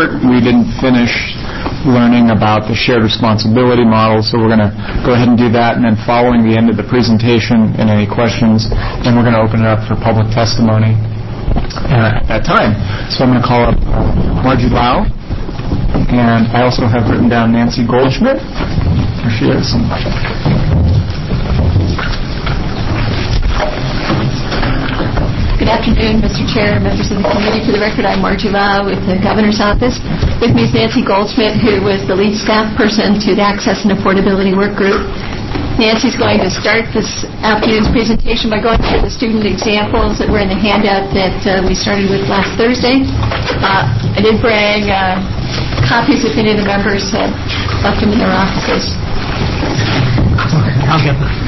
report. We didn't finish learning about the shared responsibility model, so we're going to go ahead and do that, and then following the end of the presentation and any questions, then we're going to open it up for public testimony at that time. So I'm going to call up Margie Lau, and I also have written down Nancy Goldschmidt. Here she is. Good afternoon, Mr. Chair, members of the committee. For the record, I'm Margie Lau with the Governor's Office. With me is Nancy Goldschmidt, who was the lead staff person to the Access and Affordability Work Group. Nancy's going to start this afternoon's presentation by going through the student examples that were in the handout that we started with last Thursday. I did bring copies if any of the members had left them in their offices. Okay, I'll get them.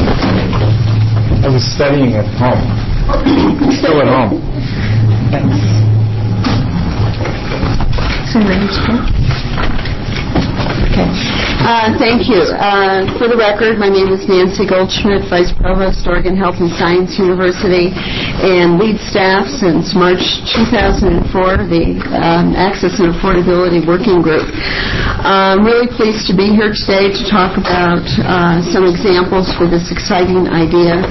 I was studying at home. Still at home. Thanks. Okay. Thank you. For the record, my name is Nancy Goldschmidt, Vice Provost, Oregon Health and Science University, and lead staff since March 2004, the Access and Affordability Working Group. I'm really pleased to be here today to talk about some examples for this exciting idea.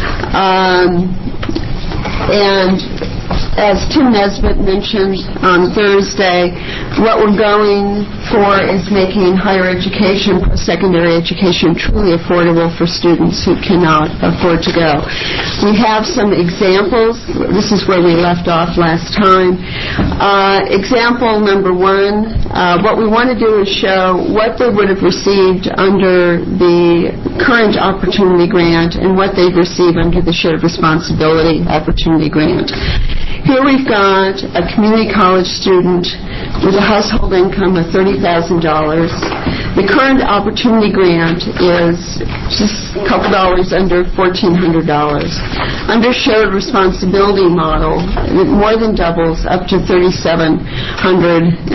And as Tim Nesbitt mentioned on Thursday, what we're going for is making higher education, post-secondary education, truly affordable for students who cannot afford to go. We have some examples. This is where we left off last time. Example number one, what we want to do is show what they would have received under the current opportunity grant and what they've received under the shared responsibility opportunity grant. Here we've got a community college student with a household income of $30,000. The current opportunity grant is just a couple dollars under $1,400. Under shared responsibility model, it more than doubles up to $3,711.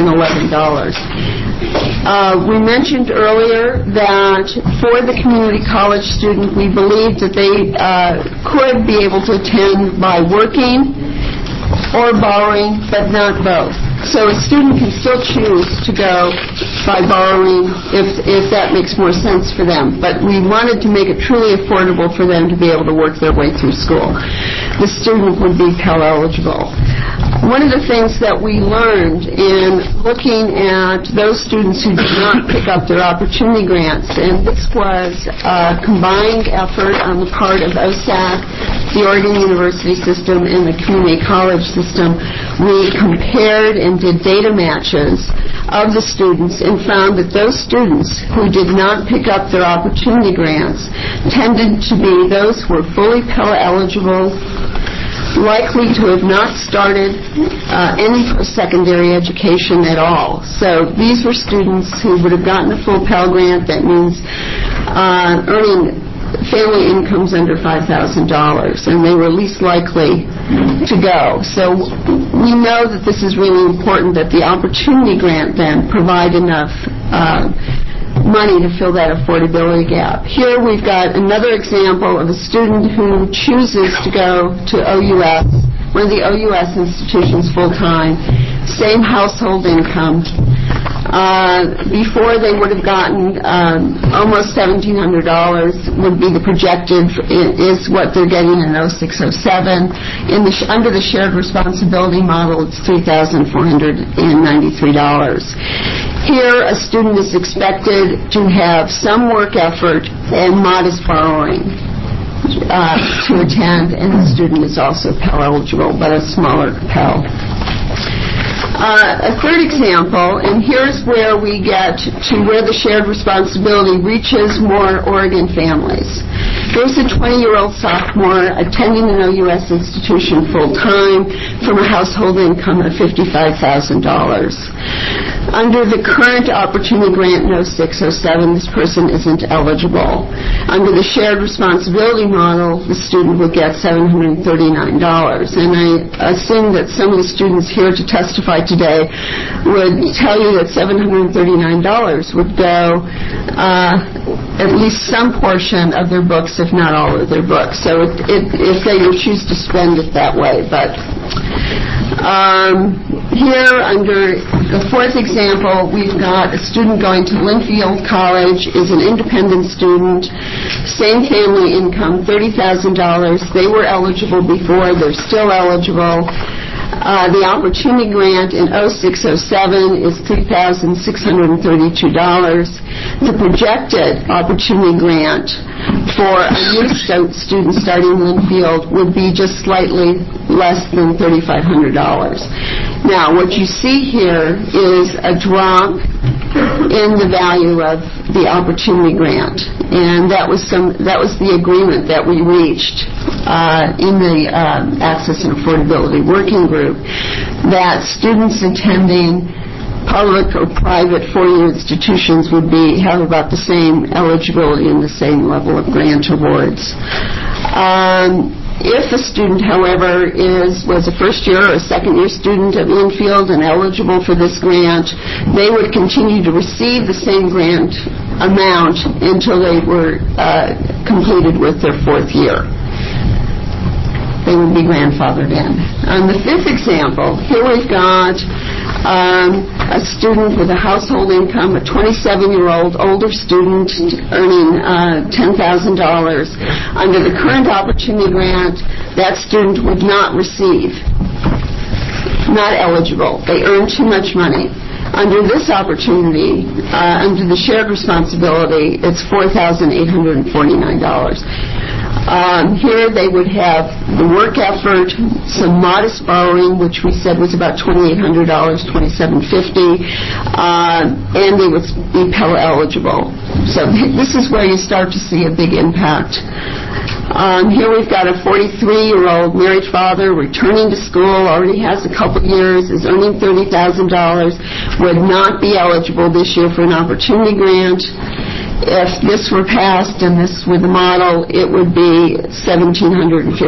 We mentioned earlier that for the community college student, we believe that they could be able to attend by working or borrowing, but not both. So a student can still choose to go by borrowing if that makes more sense for them. But we wanted to make it truly affordable for them to be able to work their way through school. The student would be Pell eligible. One of the things that we learned in looking at those students who did not pick up their opportunity grants, and this was a combined effort on the part of OSAC, the Oregon University system, and the community college system, we compared and did data matches of the students and found that those students who did not pick up their opportunity grants tended to be those who were fully Pell eligible, likely to have not started any post-secondary education at all. So these were students who would have gotten a full Pell grant. That means earning family incomes under $5,000, and they were least likely to go. So we know that this is really important, that the opportunity grant then provide enough money to fill that affordability gap. Here we've got another example of a student who chooses to go to OUS, one of the OUS institutions full-time, same household income. Before they would have gotten almost $1,700 would be the projected, is what they're getting in 06-07. Under the shared responsibility model, it's $3,493. Here, a student is expected to have some work effort and modest borrowing to attend, and the student is also Pell eligible, but a smaller Pell. A third example, and here's where we get to where the shared responsibility reaches more Oregon families. Here's a 20-year-old sophomore attending an OUS institution full-time from a household income of $55,000. Under the current opportunity grant in 06-07, this person isn't eligible. Under the shared responsibility model, the student will get $739. And I assume that some of the students here to testify today would tell you that $739 would go at least some portion of their books, if not all of their books. So if they would choose to spend it that way. But Here, under the fourth example, we've got a student going to Linfield College, is an independent student, same family income, $30,000. They were eligible before, they're still eligible. The opportunity grant in 06-07 is $3,632. The projected opportunity grant for a new student starting Linfield would be just slightly less than $3,500. Now, what you see here is a drop in the value of the opportunity grant, and that was the agreement that we reached in the Access and Affordability Working Group, that students attending public or private four-year institutions would have about the same eligibility and the same level of grant awards. If a student, however, was a first-year or a second-year student at Linfield and eligible for this grant, they would continue to receive the same grant amount until they were completed with their fourth year. They would be grandfathered in. On the fifth example, here we've got a student with a household income, a 27-year-old older student earning $10,000. Under the current opportunity grant, that student would not receive, not eligible. They earn too much money. Under this opportunity, under the shared responsibility, it's $4,849. Here they would have the work effort, some modest borrowing, which we said was about $2,800, $2,750, and they would be Pell eligible. So this is where you start to see a big impact. Here we've got a 43-year-old married father returning to school, already has a couple years, is earning $30,000, would not be eligible this year for an opportunity grant. If this were passed and this were the model, it would be $1,756.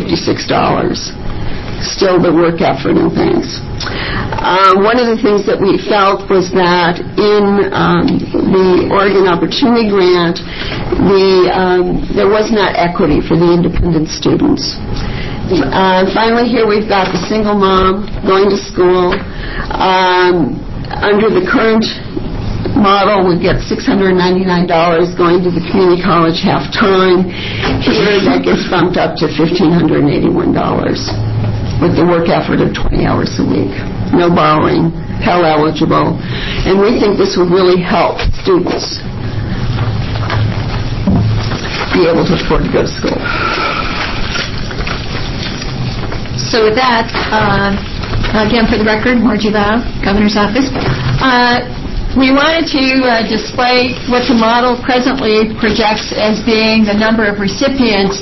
Still the work effort and things. One of the things that we felt was that in the Oregon Opportunity Grant, there was not equity for the independent students. Finally, here we've got the single mom going to school. Under the current model would get $699 going to the community college half-time. Here that gets bumped up to $1,581 with the work effort of 20 hours a week. No borrowing, Pell eligible, and we think this would really help students be able to afford to go to school. So with that, again for the record, Margie Lau, Governor's Office. We wanted to display what the model presently projects as being the number of recipients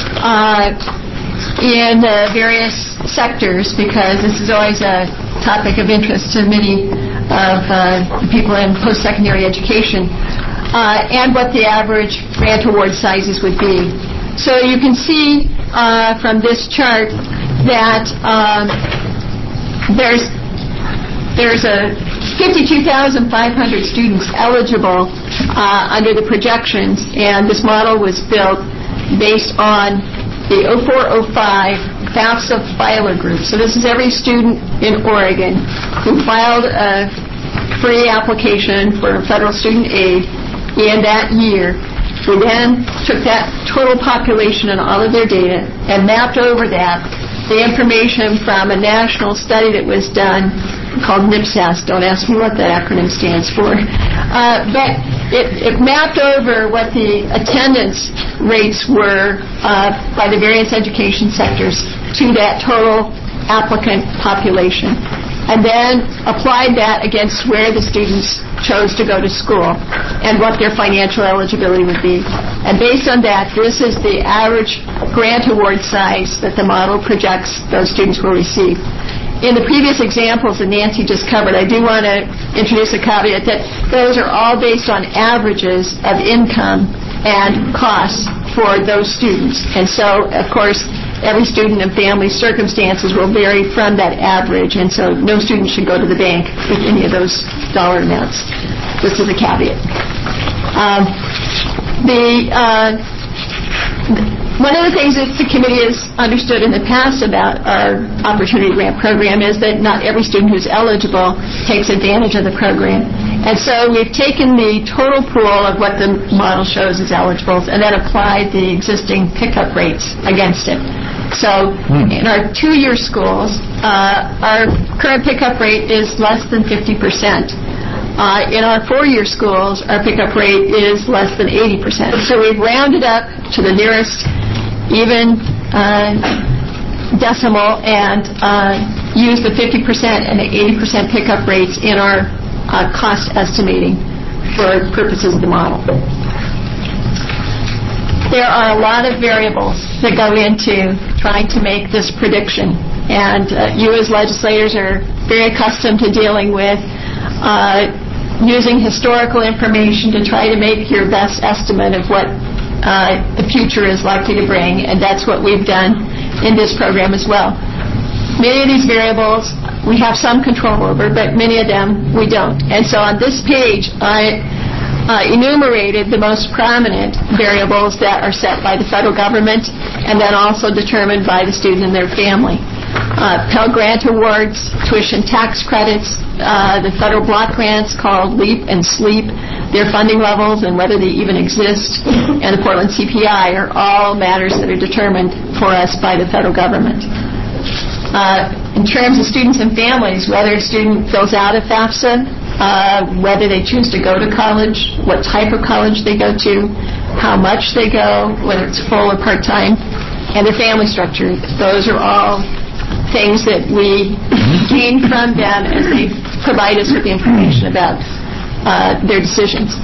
in various sectors, because this is always a topic of interest to many of the people in post-secondary education, and what the average grant award sizes would be. So you can see from this chart that there's a 52,500 students eligible under the projections, and this model was built based on the 04-05 FAFSA filer group. So this is every student in Oregon who filed a free application for federal student aid in that year. We then took that total population and all of their data and mapped over that the information from a national study that was done called NIPSAS. Don't ask me what that acronym stands for. But it mapped over what the attendance rates were by the various education sectors to that total applicant population, and then applied that against where the students chose to go to school and what their financial eligibility would be. And based on that, this is the average grant award size that the model projects those students will receive. In the previous examples that Nancy just covered, I do want to introduce a caveat that those are all based on averages of income and costs for those students. And so, of course, every student and family circumstances will vary from that average, and so no student should go to the bank with any of those dollar amounts. This is a One of the things that the committee has understood in the past about our Opportunity Grant program is that not every student who's eligible takes advantage of the program. And so we've taken the total pool of what the model shows as eligibles and then applied the existing pickup rates against it. So in our 2-year schools, our current pickup rate is less than 50%. In our 4-year schools, our pickup rate is less than 80%. So we've rounded up to the nearest even decimal and used the 50% and the 80% pickup rates in our cost estimating for purposes of the model. There are a lot of variables that go into trying to make this prediction, and you as legislators are very accustomed to dealing with using historical information to try to make your best estimate of what the future is likely to bring, and that's what we've done in this program as well. Many of these variables we have some control over, but many of them we don't. And so on this page, I enumerated the most prominent variables that are set by the federal government and then also determined by the student and their family. Pell Grant awards, tuition tax credits, the federal block grants called LEAP and SLEEP, their funding levels and whether they even exist, and the Portland CPI are all matters that are determined for us by the federal government. In terms of students and families, whether a student fills out a FAFSA, whether they choose to go to college, what type of college they go to, how much they go, whether it's full or part-time, and their family structure. Those are all things that we gain from them as they provide us with the information about their decisions.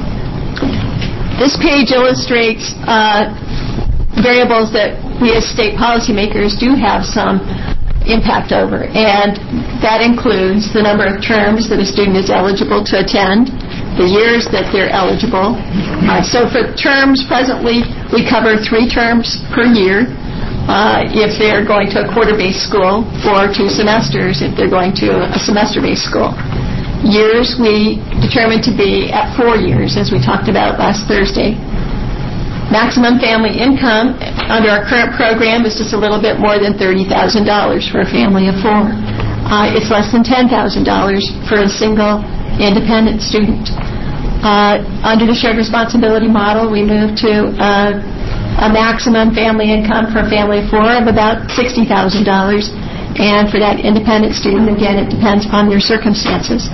This page illustrates variables that we as state policymakers do have some impact over, and that includes the number of terms that a student is eligible to attend, the years that they're eligible. So for terms, presently, we cover 3 terms per year if they're going to a quarter-based school, or 2 semesters if they're going to a semester-based school. Years we determined to be at 4 years, as we talked about last Thursday. Maximum family income under our current program is just a little bit more than $30,000 for a family of 4. It's less than $10,000 for a single independent student. Under the shared responsibility model, we moved to a maximum family income for a family of 4 of about $60,000. And for that independent student, again, it depends upon their circumstances.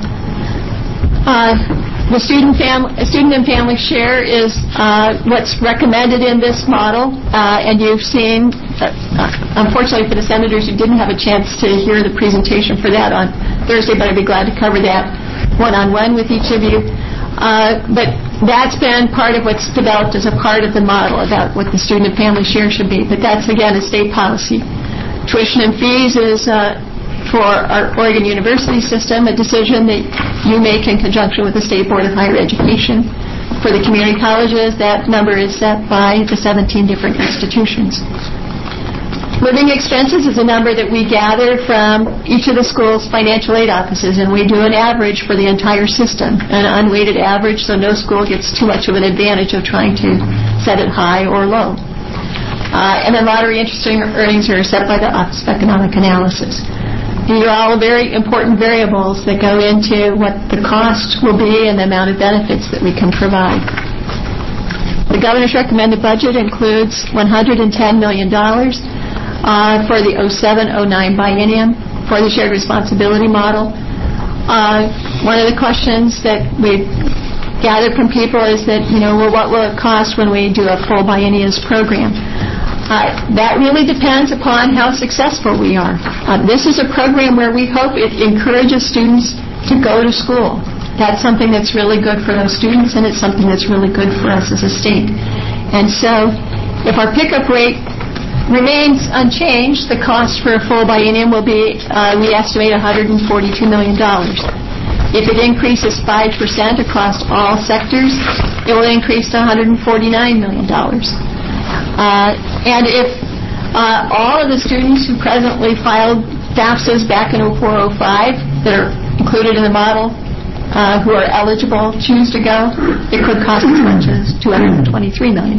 The student and family share is what's recommended in this model, and you've seen, unfortunately for the senators, you didn't have a chance to hear the presentation for that on Thursday, but I'd be glad to cover that one-on-one with each of you. But that's been part of what's developed as a part of the model about what the student and family share should be, but that's, again, a state policy. Tuition and fees is for our Oregon University system, a decision that you make in conjunction with the State Board of Higher Education. For the community colleges, that number is set by the 17 different institutions. Living expenses is a number that we gather from each of the school's financial aid offices, and we do an average for the entire system, an unweighted average, so no school gets too much of an advantage of trying to set it high or low. And then lottery interest earnings are set by the Office of Economic Analysis. These are all very important variables that go into what the cost will be and the amount of benefits that we can provide. The governor's recommended budget includes $110 million for the 07-09 biennium for the shared responsibility model. One of the questions that we've gathered from people is that, what will it cost when we do a full bienniums program? That really depends upon how successful we are. This is a program where we hope it encourages students to go to school. That's something that's really good for those students, and it's something that's really good for us as a state. And so if our pickup rate remains unchanged, the cost for a full biennium will be, we estimate, $142 million. If it increases 5% across all sectors, it will increase to $149 million. And if all of the students who presently filed FAFSAs back in 04-05 that are included in the model who are eligible choose to go, it could cost as much as $223 million.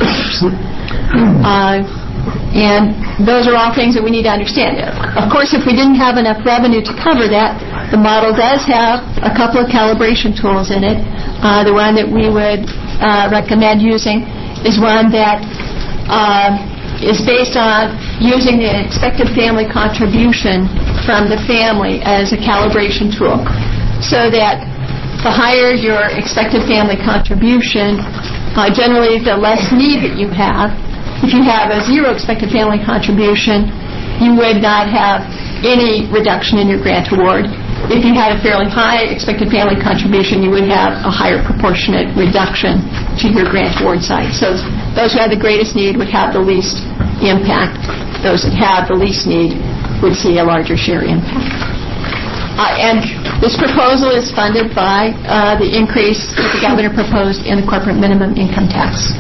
And those are all things that we need to understand. Of course, if we didn't have enough revenue to cover that, the model does have a couple of calibration tools in it. The one that we would recommend using is one that is based on using the expected family contribution from the family as a calibration tool, so that the higher your expected family contribution, generally the less need that you have. If you have a zero expected family contribution, you would not have any reduction in your grant award. If you had a fairly high expected family contribution, you would have a higher proportionate reduction to your grant award size. So those who have the greatest need would have the least impact. Those that have the least need would see a larger share impact. And this proposal is funded by the increase that the governor proposed in the corporate minimum income tax.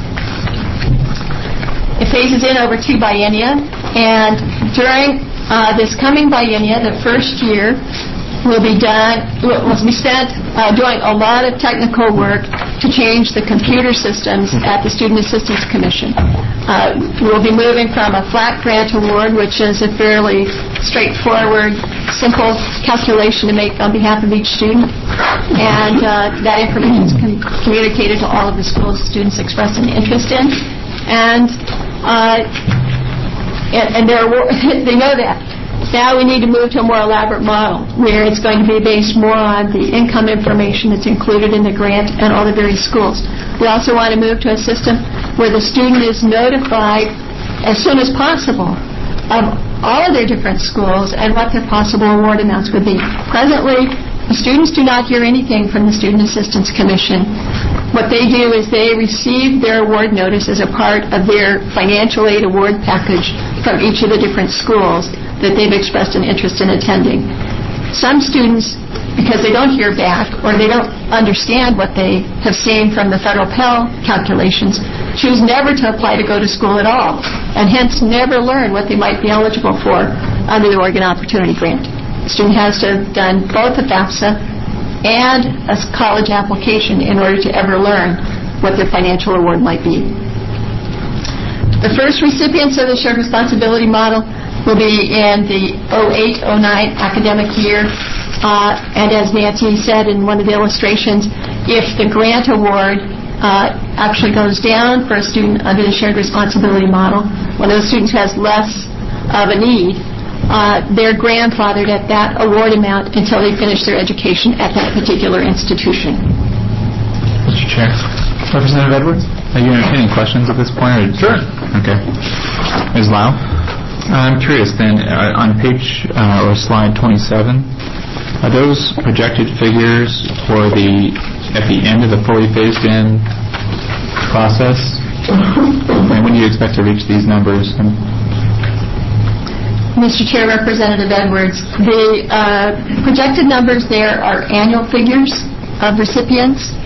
It phases in over 2 biennia, and during this coming biennia, the first year will be spent doing a lot of technical work to change the computer systems at the Student Assistance Commission. We'll be moving from a flat grant award, which is a fairly straightforward, simple calculation to make on behalf of each student, and that information is communicated to all of the schools students express an interest in. And they know that. Now we need to move to a more elaborate model where it's going to be based more on the income information that's included in the grant and all the various schools. We also want to move to a system where the student is notified as soon as possible of all of their different schools and what their possible award amounts would be. Presently, the students do not hear anything from the Student Assistance Commission. What they do is they receive their award notice as a part of their financial aid award package from each of the different schools that they've expressed an interest in attending. Some students, because they don't hear back or they don't understand what they have seen from the federal Pell calculations, choose never to apply to go to school at all, and hence never learn what they might be eligible for under the Oregon Opportunity Grant. The student has to have done both a FAFSA and a college application in order to ever learn what their financial award might be. The first recipients of the shared responsibility model will be in the 08-09 academic year. And as Nancy said in one of the illustrations, if the grant award actually goes down for a student under the shared responsibility model, one of those students who has less of a need, they're grandfathered at that award amount until they finish their education at that particular institution. Mr. Chair. Representative Edwards? Are you entertaining questions at this point? Or? Sure. Okay. Ms. Lau? I'm curious then, on page or slide 27, are those projected figures for at the end of the fully phased-in process? And when do you expect to reach these numbers? Mr. Chair, Representative Edwards, the projected numbers there are annual figures of recipients.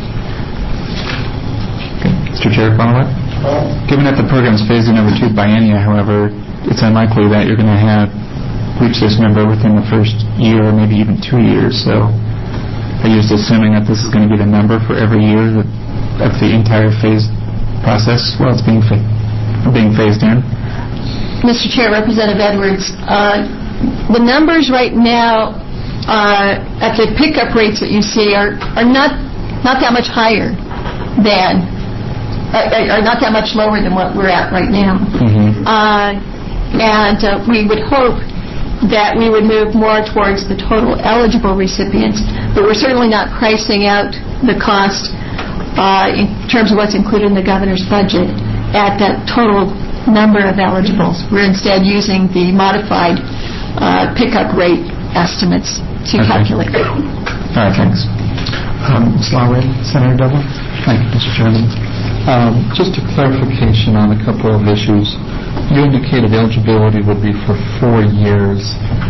Okay. Mr. Chair, follow-up? Given that the program is phased in over 2 biennia, however, it's unlikely that you're going to reach this number within the first year or maybe even 2 years. So are you just assuming that this is going to be the number for every year of the entire phased process while it's being phased in? Mr. Chair, Representative Edwards, the numbers right now at the pickup rates that you see are not that much higher than, are not that much lower than what we're at right now. Mm-hmm. And we would hope that we would move more towards the total eligible recipients, but we're certainly not pricing out the cost in terms of what's included in the governor's budget at that total number of eligibles. We're instead using the modified pickup rate estimates to calculate. All right, thanks. Ms. Lowry, Senator Dublin. Thank you, Mr. Chairman. Just a clarification on a couple of issues. You indicated eligibility would be for 4 years.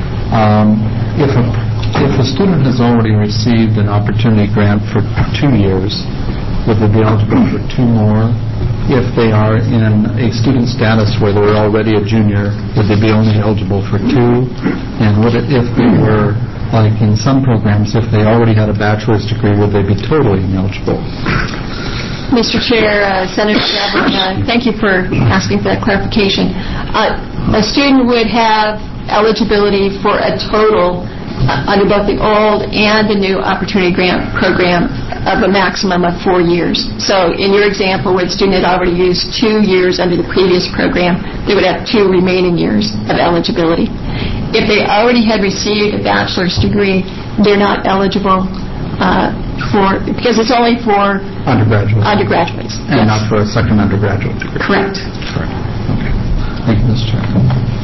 If a student has already received an opportunity grant for 2 years, would they be eligible for 2 more? If they are in a student status where they're already a junior, would they be only eligible for 2? And if they were like in some programs, if they already had a bachelor's degree, would they be totally ineligible? Mr. Chair, Senator Gabbard, thank you for asking for that clarification. A student would have eligibility for a total under both the old and the new Opportunity Grant Program of a maximum of 4 years. So in your example, where the student had already used 2 years under the previous program, they would have 2 remaining years of eligibility. If they already had received a bachelor's degree, they're not eligible because it's only for undergraduates. And not for a second undergraduate degree. Correct. Okay. Thank you, Mr. Chairman.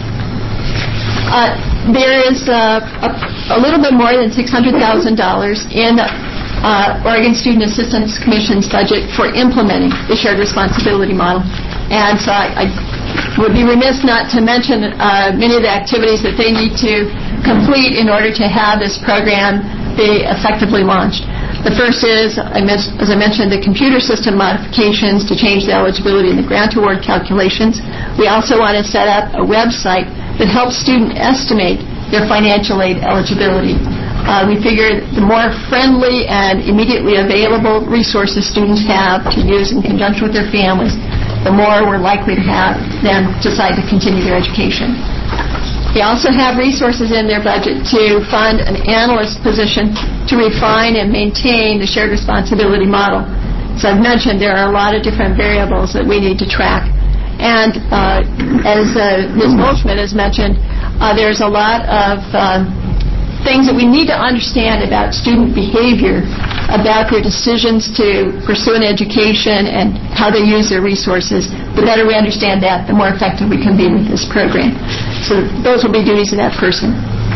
There is a little bit more than $600,000 in Oregon Student Assistance Commission's budget for implementing the shared responsibility model. And so I would be remiss not to mention many of the activities that they need to complete in order to have this program be effectively launched. The first is, as I mentioned, the computer system modifications to change the eligibility and the grant award calculations. We also want to set up a website that helps students estimate their financial aid eligibility. We figure the more friendly and immediately available resources students have to use in conjunction with their families, the more we're likely to have them decide to continue their education. They also have resources in their budget to fund an analyst position to refine and maintain the shared responsibility model. So I've mentioned there are a lot of different variables that we need to track. And as Ms. Molschmidt has mentioned, there's a lot of things that we need to understand about student behavior, about their decisions to pursue an education and how they use their resources. The better we understand that, the more effective we can be with this program. So those will be duties of that person.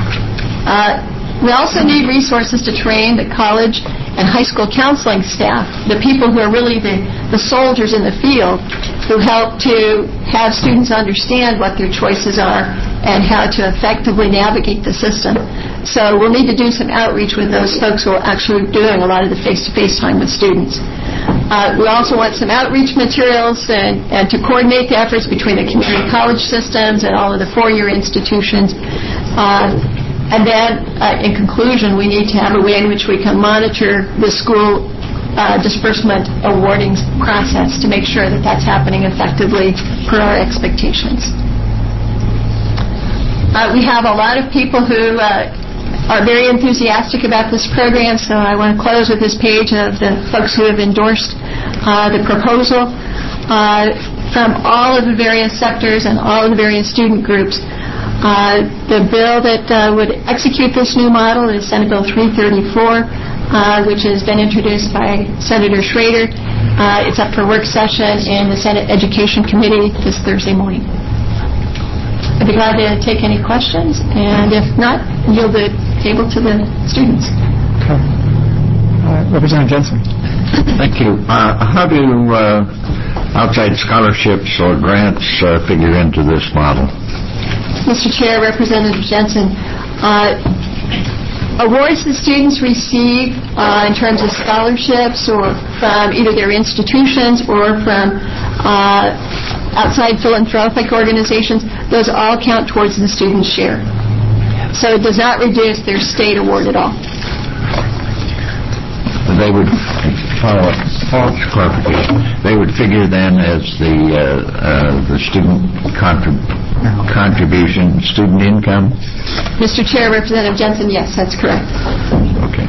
We also need resources to train the college and high school counseling staff, the people who are really the soldiers in the field, who help to have students understand what their choices are and how to effectively navigate the system. So we'll need to do some outreach with those folks who are actually doing a lot of the face-to-face time with students. We also want some outreach materials and to coordinate the efforts between the community college systems and all of the four-year institutions. And then, in conclusion, we need to have a way in which we can monitor the school disbursement awarding process to make sure that that's happening effectively per our expectations. We have a lot of people who are very enthusiastic about this program, so I want to close with this page of the folks who have endorsed the proposal from all of the various sectors and all of the various student groups. The bill that would execute this new model is Senate Bill 334, which has been introduced by Senator Schrader. It's up for work session in the Senate Education Committee this Thursday morning. I'd be glad to take any questions, and if not, yield the table to the students. Okay. Representative Jensen. Thank you. How do outside scholarships or grants figure into this model? Mr. Chair, Representative Jensen, awards that students receive in terms of scholarships or from either their institutions or from outside philanthropic organizations, those all count towards the student's share. So it does not reduce their state award at all. They would follow clarification. They would figure then as the student contribution, student income. Mr. Chair, Representative Jensen, yes, that's correct. Okay.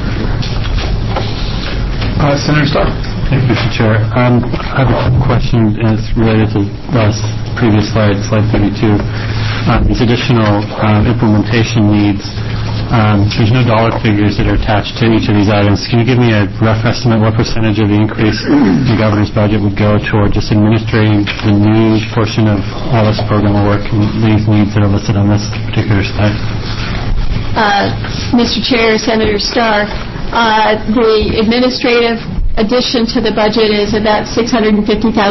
Senator Starr. Thank you, Mr. Chair. I have a question, and it's related to the previous slide 32. These additional implementation needs. There's no dollar figures that are attached to each of these items. Can you give me a rough estimate what percentage of the increase in the governor's budget would go toward just administrating the new portion of all this program work and these needs that are listed on this particular slide? Mr. Chair, Senator Starr, the administrative addition to the budget is about $650,000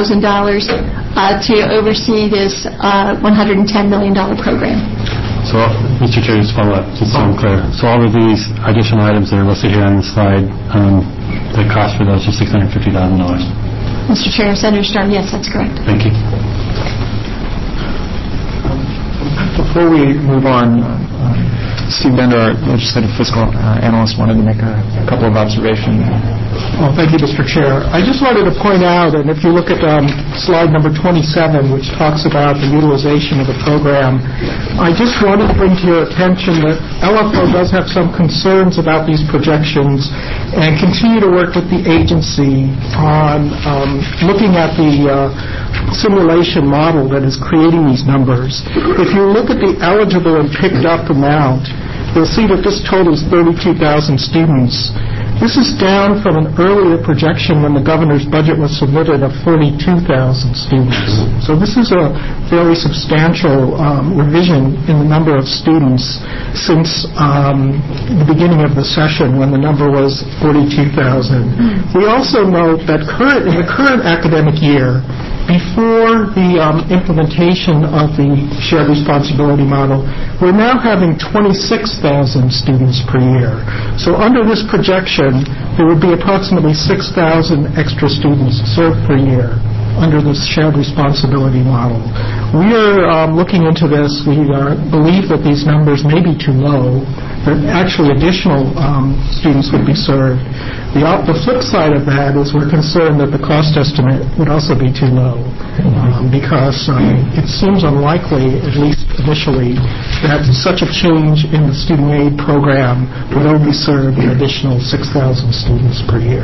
to oversee this $110 million program. So, Mr. Chair, just follow up, just so I'm clear. So all of these additional items that are listed here on the slide, the cost for those is $650,000? Mr. Chair, Senator Starr, yes, that's correct. Thank you. Before we move on, Steve Bender, our legislative fiscal analyst, wanted to make a couple of observations. Well, thank you, Mr. Chair. I just wanted to point out, and if you look at slide number 27, which talks about the utilization of the program, I just wanted to bring to your attention that LFO does have some concerns about these projections and continue to work with the agency on looking at the simulation model that is creating these numbers. If you look at the eligible and picked up amount, you'll see that this totals 32,000 students. This is down from an earlier projection when the governor's budget was submitted of 42,000 students. So this is a very substantial revision in the number of students since the beginning of the session when the number was 42,000. We also note that in the current academic year, before the implementation of the shared responsibility model, we're now having 26,000 students per year. So under this projection, there would be approximately 6,000 extra students served per year under this shared responsibility model. We are looking into this. We believe that these numbers may be too low, that actually additional students would be served. The flip side of that is we're concerned that the cost estimate would also be too low because it seems unlikely, at least initially, that such a change in the student aid program would only serve an additional 6,000 students per year.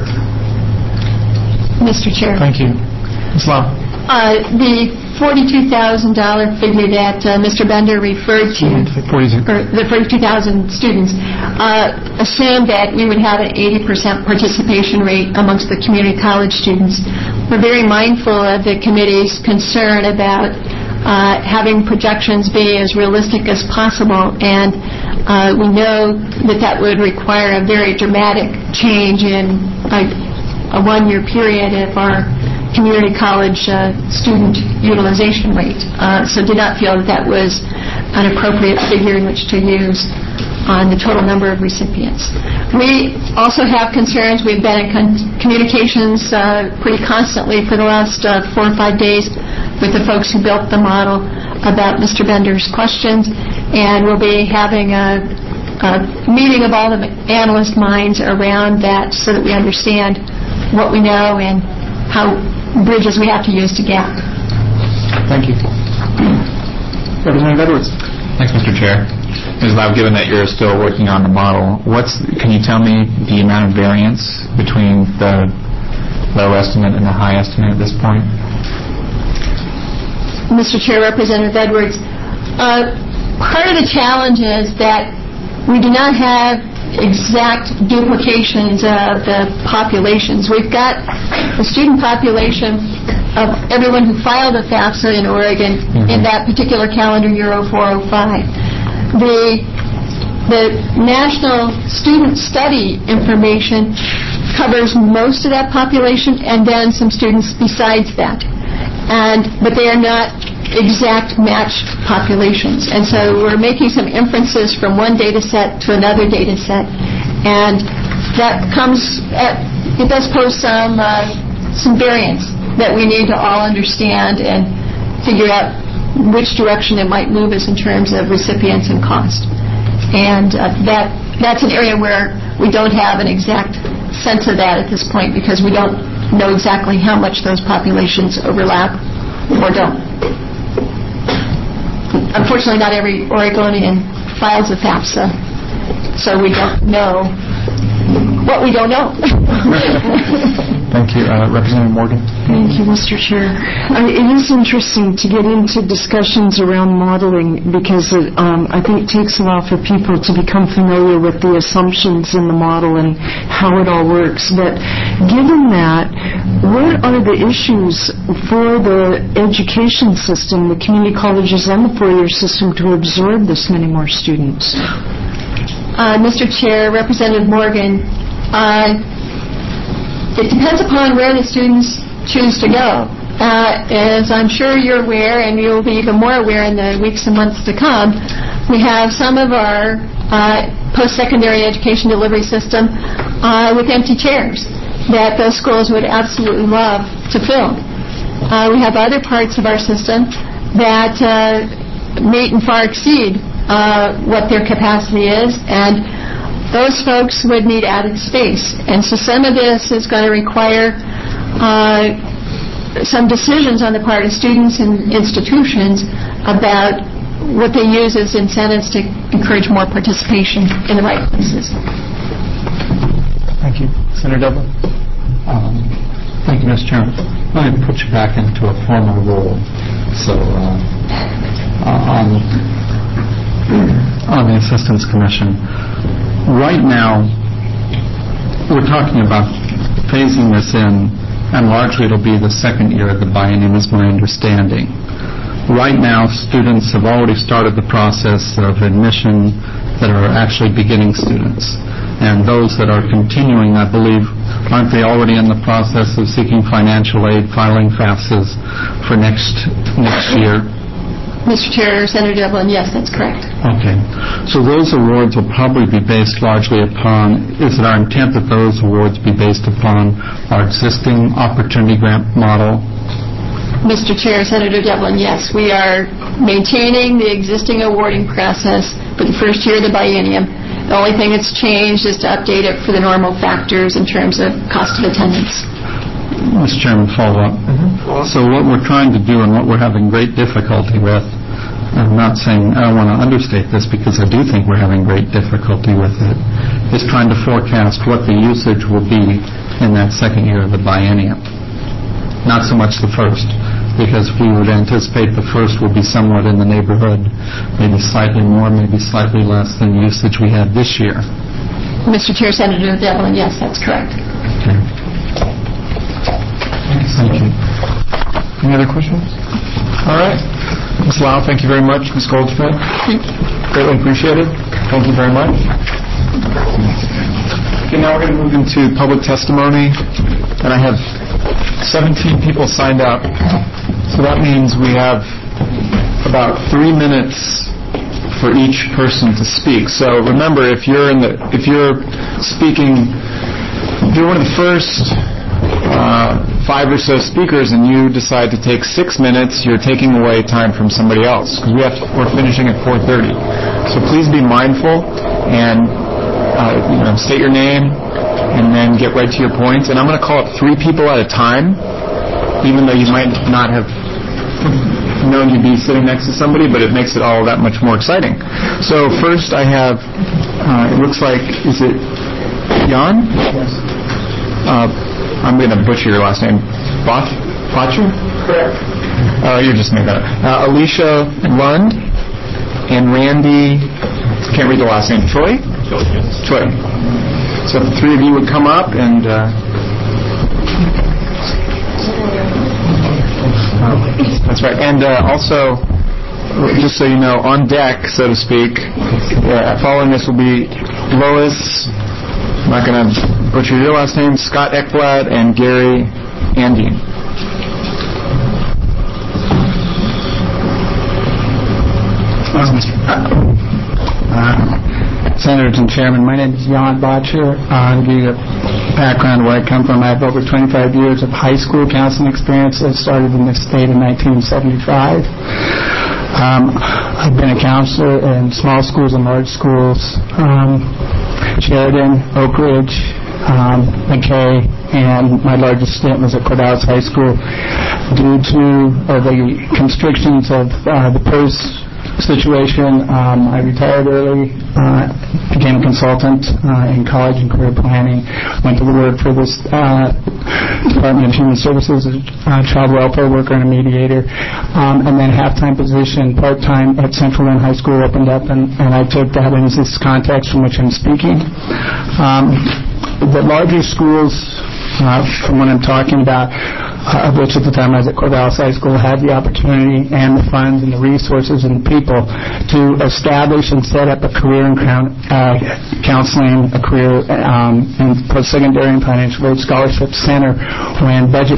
Mr. Chair. Thank you. Ms. Lau. The $42,000 figure that Mr. Bender referred to, the 42,000 students, assumed that we would have an 80% participation rate amongst the community college students. We're very mindful of the committee's concern about having projections be as realistic as possible, and we know that that would require a very dramatic change in a one-year period if our community college student utilization rate. So did not feel that that was an appropriate figure in which to use on the total number of recipients. We also have concerns. We've been in communications pretty constantly for the last 4 or 5 days with the folks who built the model about Mr. Bender's questions, and we'll be having a meeting of all the analyst minds around that so that we understand what we know and how bridges we have to use to gap. Thank you. Representative Edwards. Thanks, Mr. Chair. Ms. Lau, given that you're still working on the model, can you tell me the amount of variance between the low estimate and the high estimate at this point? Mr. Chair, Representative Edwards, part of the challenge is that we do not have exact duplications of the populations. We've got the student population of everyone who filed a FAFSA in Oregon in that particular calendar year 04-05. The national student study information covers most of that population and then some students besides that. But they are not exact matched populations. And so we're making some inferences from one data set to another data set. And that it does pose some variance that we need to all understand and figure out which direction it might move us in terms of recipients and cost. And that's an area where we don't have an exact sense of that at this point because we don't know exactly how much those populations overlap or don't. Unfortunately, not every Oregonian files a FAFSA, so we don't know what we don't know. Thank you. Representative Morgan. Thank you, Mr. Chair. It is interesting to get into discussions around modeling because I think it takes a while for people to become familiar with the assumptions in the model and how it all works. But given that, what are the issues for the education system, the community colleges and the four-year system to absorb this many more students? Mr. Chair, Representative Morgan, it depends upon where the students choose to go. As I'm sure you're aware, and you'll be even more aware in the weeks and months to come, we have some of our post-secondary education delivery system with empty chairs that those schools would absolutely love to fill. We have other parts of our system that meet and far exceed what their capacity is, and those folks would need added space. And so some of this is going to require some decisions on the part of students and institutions about what they use as incentives to encourage more participation in the right places. Thank you. Senator Dublin. Thank you, Mr. Chairman. Let me put you back into a formal role. So, on the Assistance Commission, right now, we're talking about phasing this in, and largely it'll be the second year of the biennium, is my understanding. Right now, students have already started the process of admission that are actually beginning students. And those that are continuing, I believe, aren't they already in the process of seeking financial aid, filing FAFSAs for next year? Mr. Chair, Senator Dublin, yes, that's correct. Okay. So those awards will probably be based largely upon, is it our intent that those awards be based upon our existing opportunity grant model? Mr. Chair, Senator Dublin, yes, we are maintaining the existing awarding process for the first year of the biennium. The only thing that's changed is to update it for the normal factors in terms of cost of attendance. Mr. Chairman, follow up. So what we're trying to do and what we're having great difficulty with, I'm not saying I don't want to understate this because I do think we're having great difficulty with it, is trying to forecast what the usage will be in that second year of the biennium. Not so much the first, because we would anticipate the first will be somewhat in the neighborhood, maybe slightly more, maybe slightly less than the usage we had this year. Mr. Chair, Senator Dublin, yes, that's correct. Okay. Thank you. Any other questions? All right. Ms. Lau, thank you very much. Ms. Goldschmidt, greatly appreciated. Thank you very much. Okay, now we're going to move into public testimony, and I have 17 people signed up, so that means we have about 3 minutes for each person to speak. So remember, if you're speaking, if you're one of the first 5 or so speakers and you decide to take 6 minutes, you're taking away time from somebody else because we're finishing at 4:30. So please be mindful and state your name and then get right to your point. And I'm going to call up 3 people at a time, even though you might not have known you'd be sitting next to somebody, but it makes it all that much more exciting. So first I have, it looks like, is it Jan? Yes. I'm going to butcher your last name. Botcher? Correct. You just made that up. Alicia Lund and Randy, can't read the last name, Troy? Troy. So if the 3 of you would come up and... that's right. And also, just so you know, on deck, so to speak, following this will be Lois, I'm not going to butcher your last name, Scott Ekblad, and Gary Andine. Senators and Chairman, my name is Jan Botcher. I'll give you a background where I come from. I have over 25 years of high school counseling experience. I started in this state in 1975. I've been a counselor in small schools and large schools, Sheridan, Oak Ridge, McKay, and my largest stint was at Corvallis High School. Due to the constrictions of the PERS situation, I retired early, became a consultant in college and career planning, went to work for this Department of Human Services as a child welfare worker and a mediator, and then half-time position, part-time at Central Lynn High School opened up, and I took that in this context from which I'm speaking. The larger schools, from what I'm talking about, of which at the time I was at Corvallis High School, had the opportunity and the funds and the resources and the people to establish and set up a career and counseling, a career and post-secondary and financial aid scholarship center when budget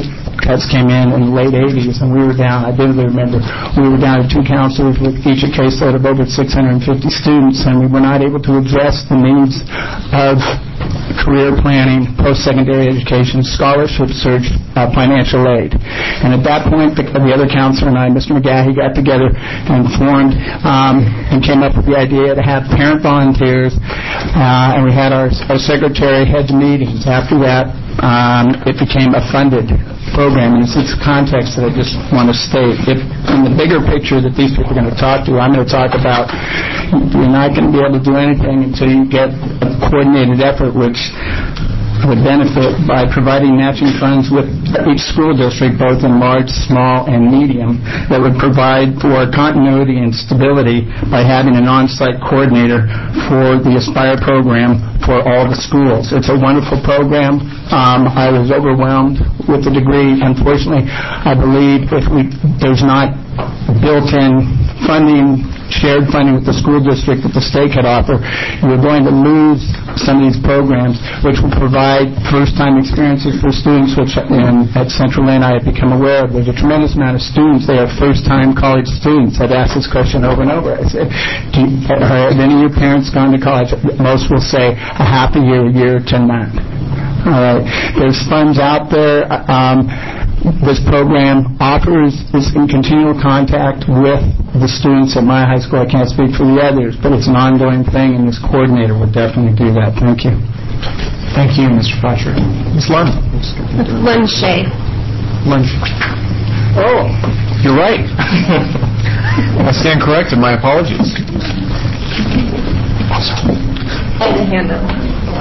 cuts came in the late 80s, and we were down, I vividly remember, we were down to 2 counselors with each a caseload of over 650 students, and we were not able to address the needs of career planning, post-secondary education, scholarship search, financial aid. And at that point, the other counselor and I, Mr. McGahey, got together and formed and came up with the idea to have parent volunteers, and we had our secretary head the meetings. After that, it became a funded program, and it's this context that I just want to state. In the bigger picture that these people are going to talk to, I'm going to talk about you're not going to be able to do anything until you get a coordinated effort, which would benefit by providing matching funds with each school district, both in large, small, and medium, that would provide for continuity and stability by having an on-site coordinator for the Aspire program for all the schools. It's a wonderful program. I was overwhelmed with the degree. Unfortunately, I believe if there's not built-in funding, shared funding with the school district that the state could offer, we're going to lose some of these programs, which will provide first-time experiences for students, which at Central Lane I have become aware of. There's a tremendous amount of students. They are first-time college students. I've asked this question over and over. I said, have any of your parents gone to college? Most will say a half a year to none. All right. There's funds out there. This program is in continual contact with the students at my high school. I can't speak for the others, but it's an ongoing thing, and this coordinator would definitely do that. Thank you. Thank you, Mr. Fletcher. Ms. Lund. Lynn Shea. Lund. Oh, you're right. I stand corrected. My apologies. And the hand up.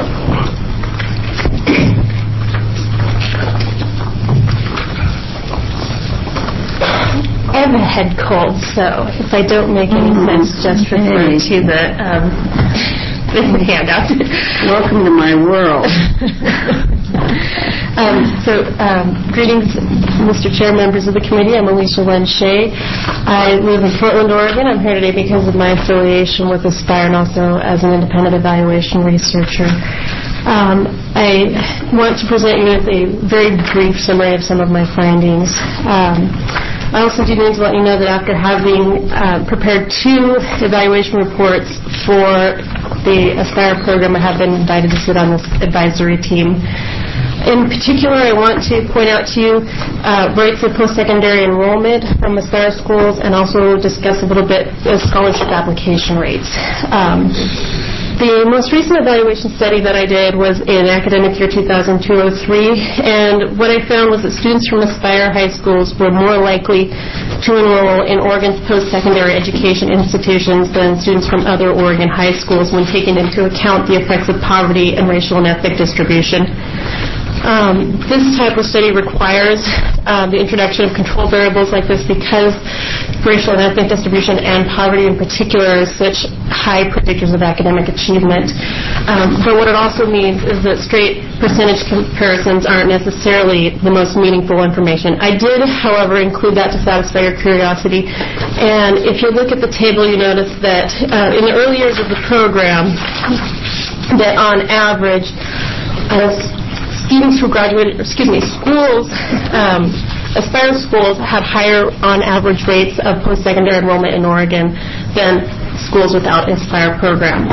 I have a head cold, so if I don't make any sense, just refer to the handout. Welcome to my world. Greetings, Mr. Chair, members of the committee. I'm Alicia Lynn Shea. I live in Portland, Oregon. I'm here today because of my affiliation with Aspire and also as an independent evaluation researcher. I want to present you with a very brief summary of some of my findings. I also do need to let you know that after having prepared 2 evaluation reports for the Aspire program, I have been invited to sit on this advisory team. In particular, I want to point out to you rates of post-secondary enrollment from Aspire schools, and also discuss a little bit of scholarship application rates. The most recent evaluation study that I did was in academic year 2002-03, and what I found was that students from Aspire high schools were more likely to enroll in Oregon's post-secondary education institutions than students from other Oregon high schools when taking into account the effects of poverty and racial and ethnic distribution. This type of study requires the introduction of control variables like this because racial and ethnic distribution and poverty in particular are such high predictors of academic achievement. But what it also means is that straight percentage comparisons aren't necessarily the most meaningful information. I did, however, include that to satisfy your curiosity. And if you look at the table, you notice that in the early years of the program, that on average, students who graduated, schools, Aspire schools have higher on average rates of post-secondary enrollment in Oregon than schools without Aspire program.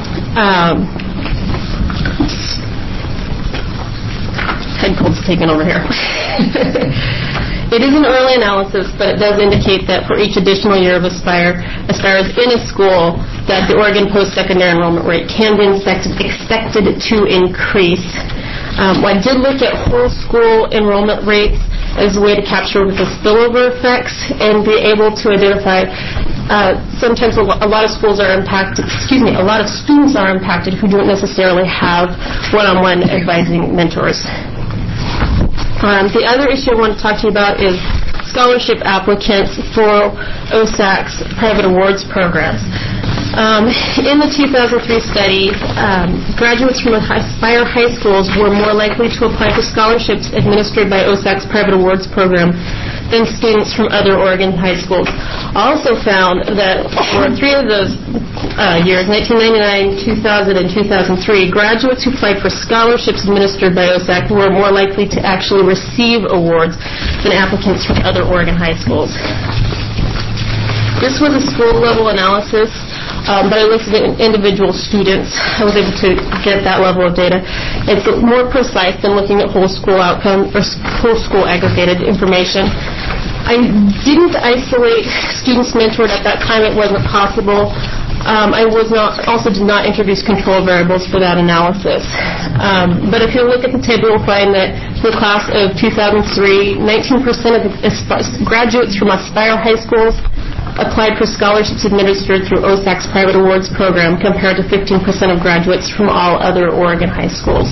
Head cold's taken over here. It is an early analysis, but it does indicate that for each additional year of Aspire is in a school, that the Oregon post-secondary enrollment rate can be expected to increase. I did look at whole school enrollment rates as a way to capture the spillover effects and be able to identify sometimes a lot of schools are impacted, a lot of students are impacted who don't necessarily have one-on-one advising mentors. The other issue I want to talk to you about is scholarship applicants for OSAC's private awards programs. In the 2003 study, graduates from Aspire high schools were more likely to apply for scholarships administered by OSAC's private awards program than students from other Oregon high schools. Also found that for 3 of those years, 1999, 2000, and 2003, graduates who applied for scholarships administered by OSAC were more likely to actually receive awards than applicants from other Oregon high schools. This was a school-level analysis, but I looked at individual students. I was able to get that level of data. It's more precise than looking at whole school outcome or whole school aggregated information. I didn't isolate students mentored at that time. It wasn't possible. I also did not introduce control variables for that analysis. But if you look at the table, you'll find that for the class of 2003, 19% of graduates from Aspire high schools applied for scholarships administered through OSAC's Private Awards program, compared to 15% of graduates from all other Oregon high schools.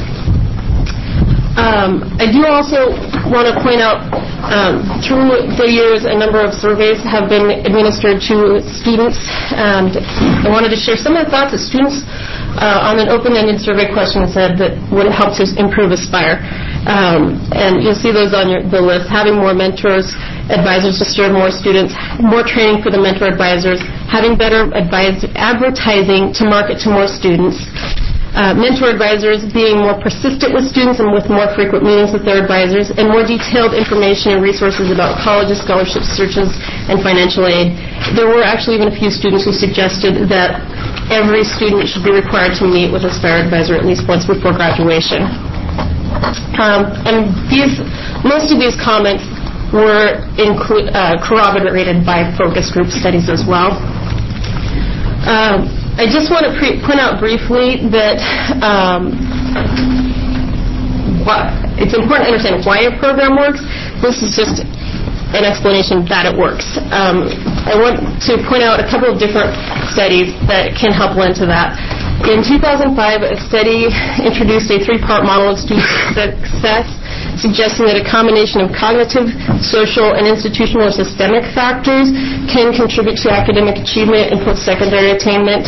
I do also want to point out, through the years, a number of surveys have been administered to students, and I wanted to share some of the thoughts that students on an open-ended survey question said that would help to improve Aspire. And you'll see those on the list: having more mentors, advisors to serve more students, more training for the mentor advisors, having better advertising to market to more students, mentor advisors being more persistent with students and with more frequent meetings with their advisors, and more detailed information and resources about colleges, scholarship searches, and financial aid. There were actually even a few students who suggested that every student should be required to meet with a Aspire advisor at least once before graduation. And most of these comments were corroborated by focus group studies as well. I just want to point out briefly that it's important to understand why a program works. This is just an explanation that it works. I want to point out a couple of different studies that can help lend to that. In 2005, a study introduced a three-part model of student success, suggesting that a combination of cognitive, social, and institutional or systemic factors can contribute to academic achievement and post-secondary attainment.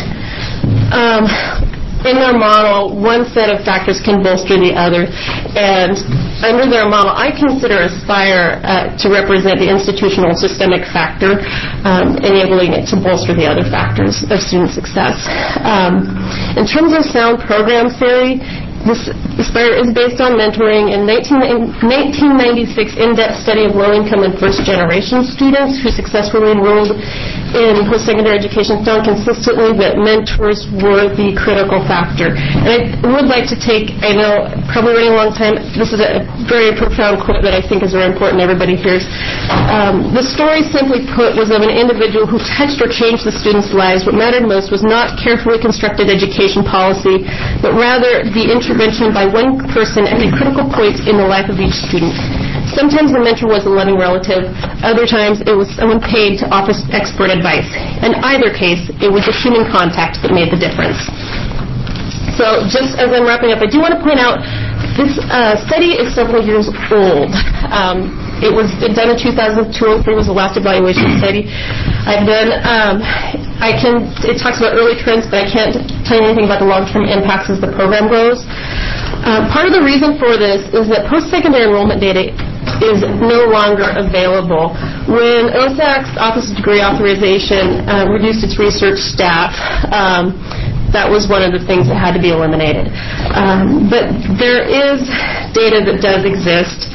In their model, one set of factors can bolster the other, and under their model, I consider Aspire to represent the institutional systemic factor, enabling it to bolster the other factors of student success. In terms of sound program theory, Aspire is based on mentoring. In 1996 in-depth study of low-income and first-generation students who successfully enrolled in post-secondary education found consistently that mentors were the critical factor. And I would like to take, I know, probably running a long time, this is a very profound quote that I think is very important everybody hears. The story, simply put, was of an individual who touched or changed the students' lives. What mattered most was not carefully constructed education policy, but rather the intervention by one person at the critical points in the life of each student. Sometimes the mentor was a loving relative. Other times it was someone paid to offer expert advice. In either case, it was the human contact that made the difference. So just as I'm wrapping up, I do want to point out this study is several years old. It was done in 2002. 2003 was the last evaluation study I've done. It talks about early trends, but I can't tell you anything about the long-term impacts as the program grows. Part of the reason for this is that post-secondary enrollment data is no longer available. When OSAC's Office of Degree Authorization reduced its research staff, that was one of the things that had to be eliminated. But there is data that does exist.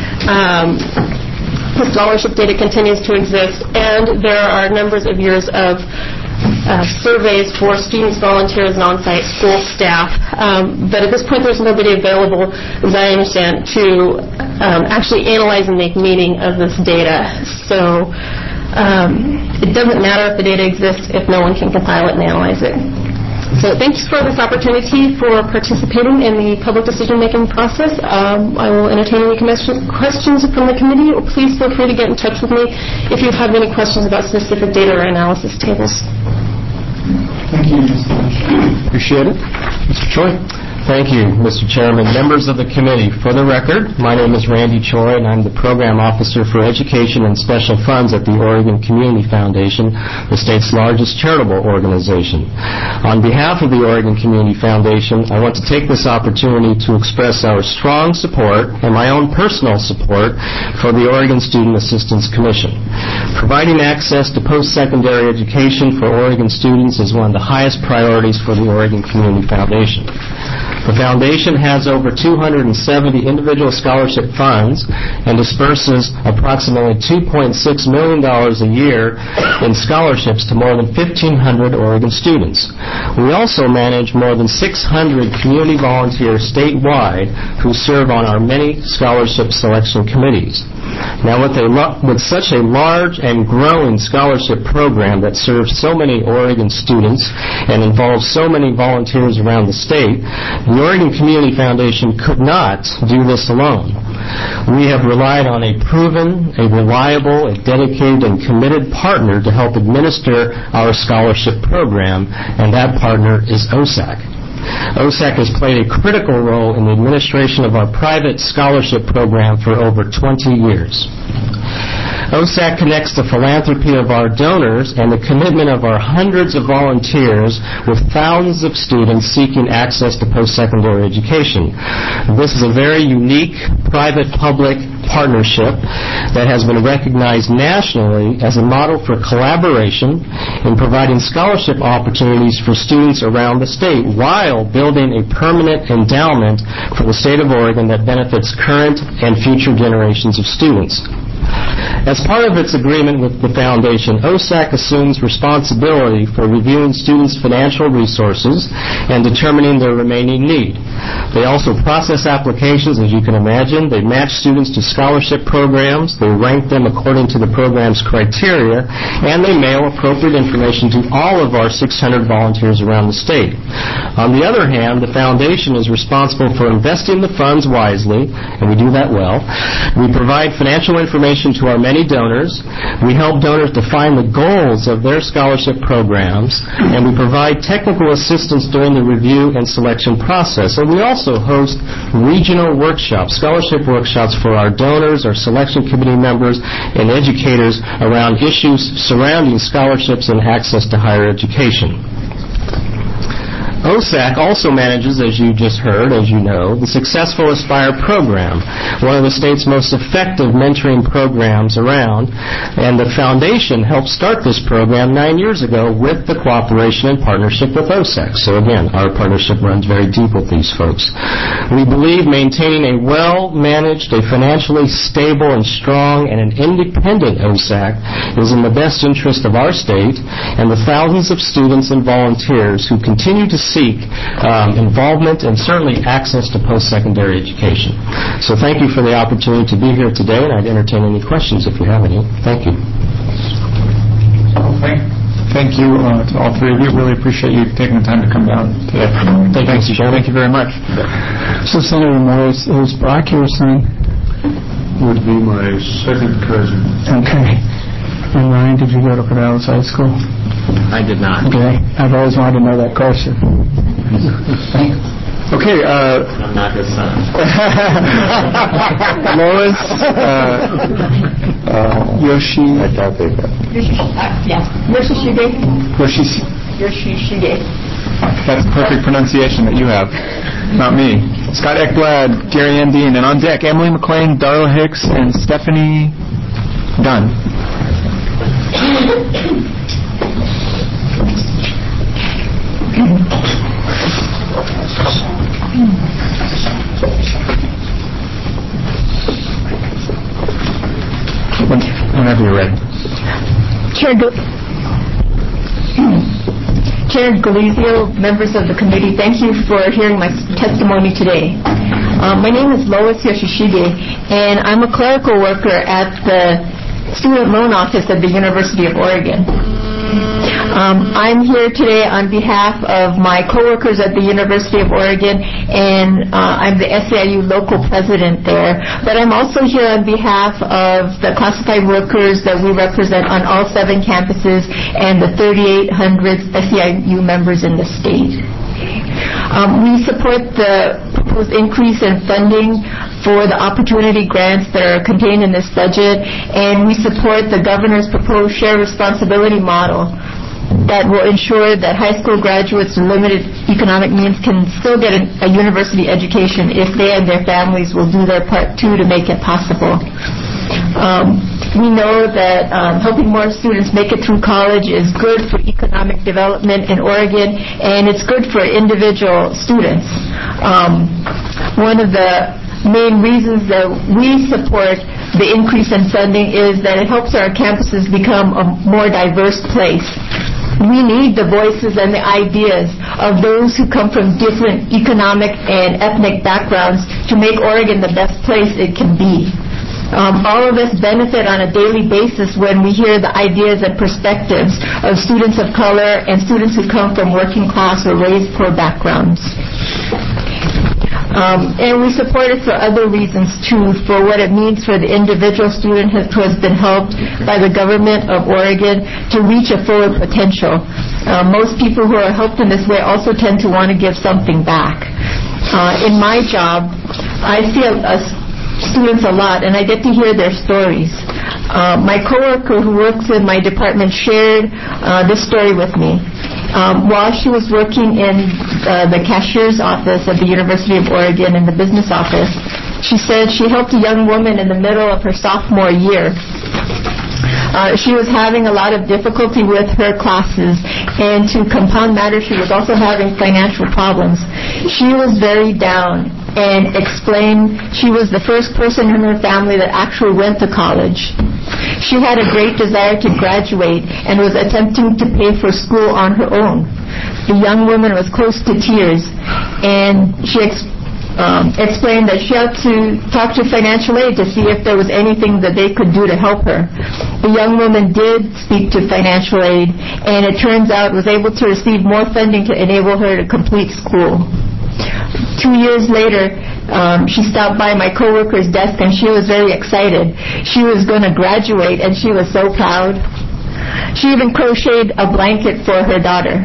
The scholarship data continues to exist, and there are numbers of years of surveys for students, volunteers, and on-site school staff. But at this point, there's nobody available, as I understand, to actually analyze and make meaning of this data. So it doesn't matter if the data exists if no one can compile it and analyze it. So thanks for this opportunity for participating in the public decision-making process. I will entertain any questions from the committee, or please feel free to get in touch with me if you have any questions about specific data or analysis tables. Thank you, Ms. Lynch. Appreciate it. Mr. Choi. Thank you, Mr. Chairman. Members of the committee, for the record, my name is Randy Choi, and I'm the Program Officer for Education and Special Funds at the Oregon Community Foundation, the state's largest charitable organization. On behalf of the Oregon Community Foundation, I want to take this opportunity to express our strong support and my own personal support for the Oregon Student Assistance Commission. Providing access to post-secondary education for Oregon students is one of the highest priorities for the Oregon Community Foundation. The foundation has over 270 individual scholarship funds and disperses approximately $2.6 million a year in scholarships to more than 1,500 Oregon students. We also manage more than 600 community volunteers statewide who serve on our many scholarship selection committees. Now, with such a large and growing scholarship program that serves so many Oregon students and involves so many volunteers around the state, the Oregon Community Foundation could not do this alone. We have relied on a proven, a reliable, a dedicated, and committed partner to help administer our scholarship program, and that partner is OSAC. OSAC has played a critical role in the administration of our private scholarship program for over 20 years. OSAC connects the philanthropy of our donors and the commitment of our hundreds of volunteers with thousands of students seeking access to post-secondary education. This is a very unique private-public partnership that has been recognized nationally as a model for collaboration in providing scholarship opportunities for students around the state while building a permanent endowment for the state of Oregon that benefits current and future generations of students. As part of its agreement with the Foundation, OSAC assumes responsibility for reviewing students' financial resources and determining their remaining need. They also process applications, as you can imagine. They match students to scholarship programs, they rank them according to the program's criteria, and they mail appropriate information to all of our 600 volunteers around the state. On the other hand, the Foundation is responsible for investing the funds wisely, and we do that well. We provide financial information to our many donors. We help donors define the goals of their scholarship programs, and we provide technical assistance during the review and selection process. And we also host regional workshops, scholarship workshops for our donors, our selection committee members, and educators around issues surrounding scholarships and access to higher education. OSAC also manages, as you just heard, as you know, the successful Aspire program, one of the state's most effective mentoring programs around, and the Foundation helped start this program 9 years ago with the cooperation and partnership with OSAC. So again, our partnership runs very deep with these folks. We believe maintaining a well-managed, a financially stable and strong, and an independent OSAC is in the best interest of our state and the thousands of students and volunteers who continue to seek involvement and certainly access to post-secondary education. So thank you for the opportunity to be here today, and I'd entertain any questions if you have any. Thank you. Thank you to all three of you. Really appreciate you taking the time to come down today. Thank you, Chairman. Thank you very much. So, Senator Morris, is Brock your son? Would be my second cousin. Okay. And Ryan, did you go to Corvallis High School? I did not. Okay. I've always wanted to know that question. Okay. I'm not his son. Lois, Yoshi. I thought they were. Yoshishige. That's perfect pronunciation that you have, not me. Scott Ekblad, Gary Ann Dean, and on deck, Emily McLean, Darla Hicks, and Stephanie Dunn. Whenever you're ready. Chair Galizio, members of the committee, thank you for hearing my testimony today. My name is Lois Yoshishige, and I'm a clerical worker at the Student Loan Office at the University of Oregon. I'm here today on behalf of my coworkers at the University of Oregon, and I'm the SEIU local president there. But I'm also here on behalf of the classified workers that we represent on all 7 campuses and the 3,800 SEIU members in the state. We support the proposed increase in funding for the opportunity grants that are contained in this budget, and we support the governor's proposed share responsibility model that will ensure that high school graduates with limited economic means can still get a university education if they and their families will do their part too to make it possible. We know that helping more students make it through college is good for economic development in Oregon, and it's good for individual students. One of the main reasons that we support the increase in funding is that it helps our campuses become a more diverse place. We need the voices and the ideas of those who come from different economic and ethnic backgrounds to make Oregon the best place it can be. All of us benefit on a daily basis when we hear the ideas and perspectives of students of color and students who come from working class or raised poor backgrounds. And we support it for other reasons, too, for what it means for the individual student who has been helped by the government of Oregon to reach a fuller potential. Most people who are helped in this way also tend to want to give something back. In my job, I see students a lot, and I get to hear their stories. My coworker who works in my department shared this story with me. While she was working in the cashier's office at the University of Oregon in the business office, she said she helped a young woman in the middle of her sophomore year. She was having a lot of difficulty with her classes, and to compound matters, she was also having financial problems. She was very down and explained she was the first person in her family that actually went to college. She had a great desire to graduate and was attempting to pay for school on her own. The young woman was close to tears, and she explained that she had to talk to financial aid to see if there was anything that they could do to help her. The young woman did speak to financial aid, and it turns out was able to receive more funding to enable her to complete school. 2 years later, she stopped by my coworker's desk, and she was very excited. She was going to graduate, and she was so proud. She even crocheted a blanket for her daughter.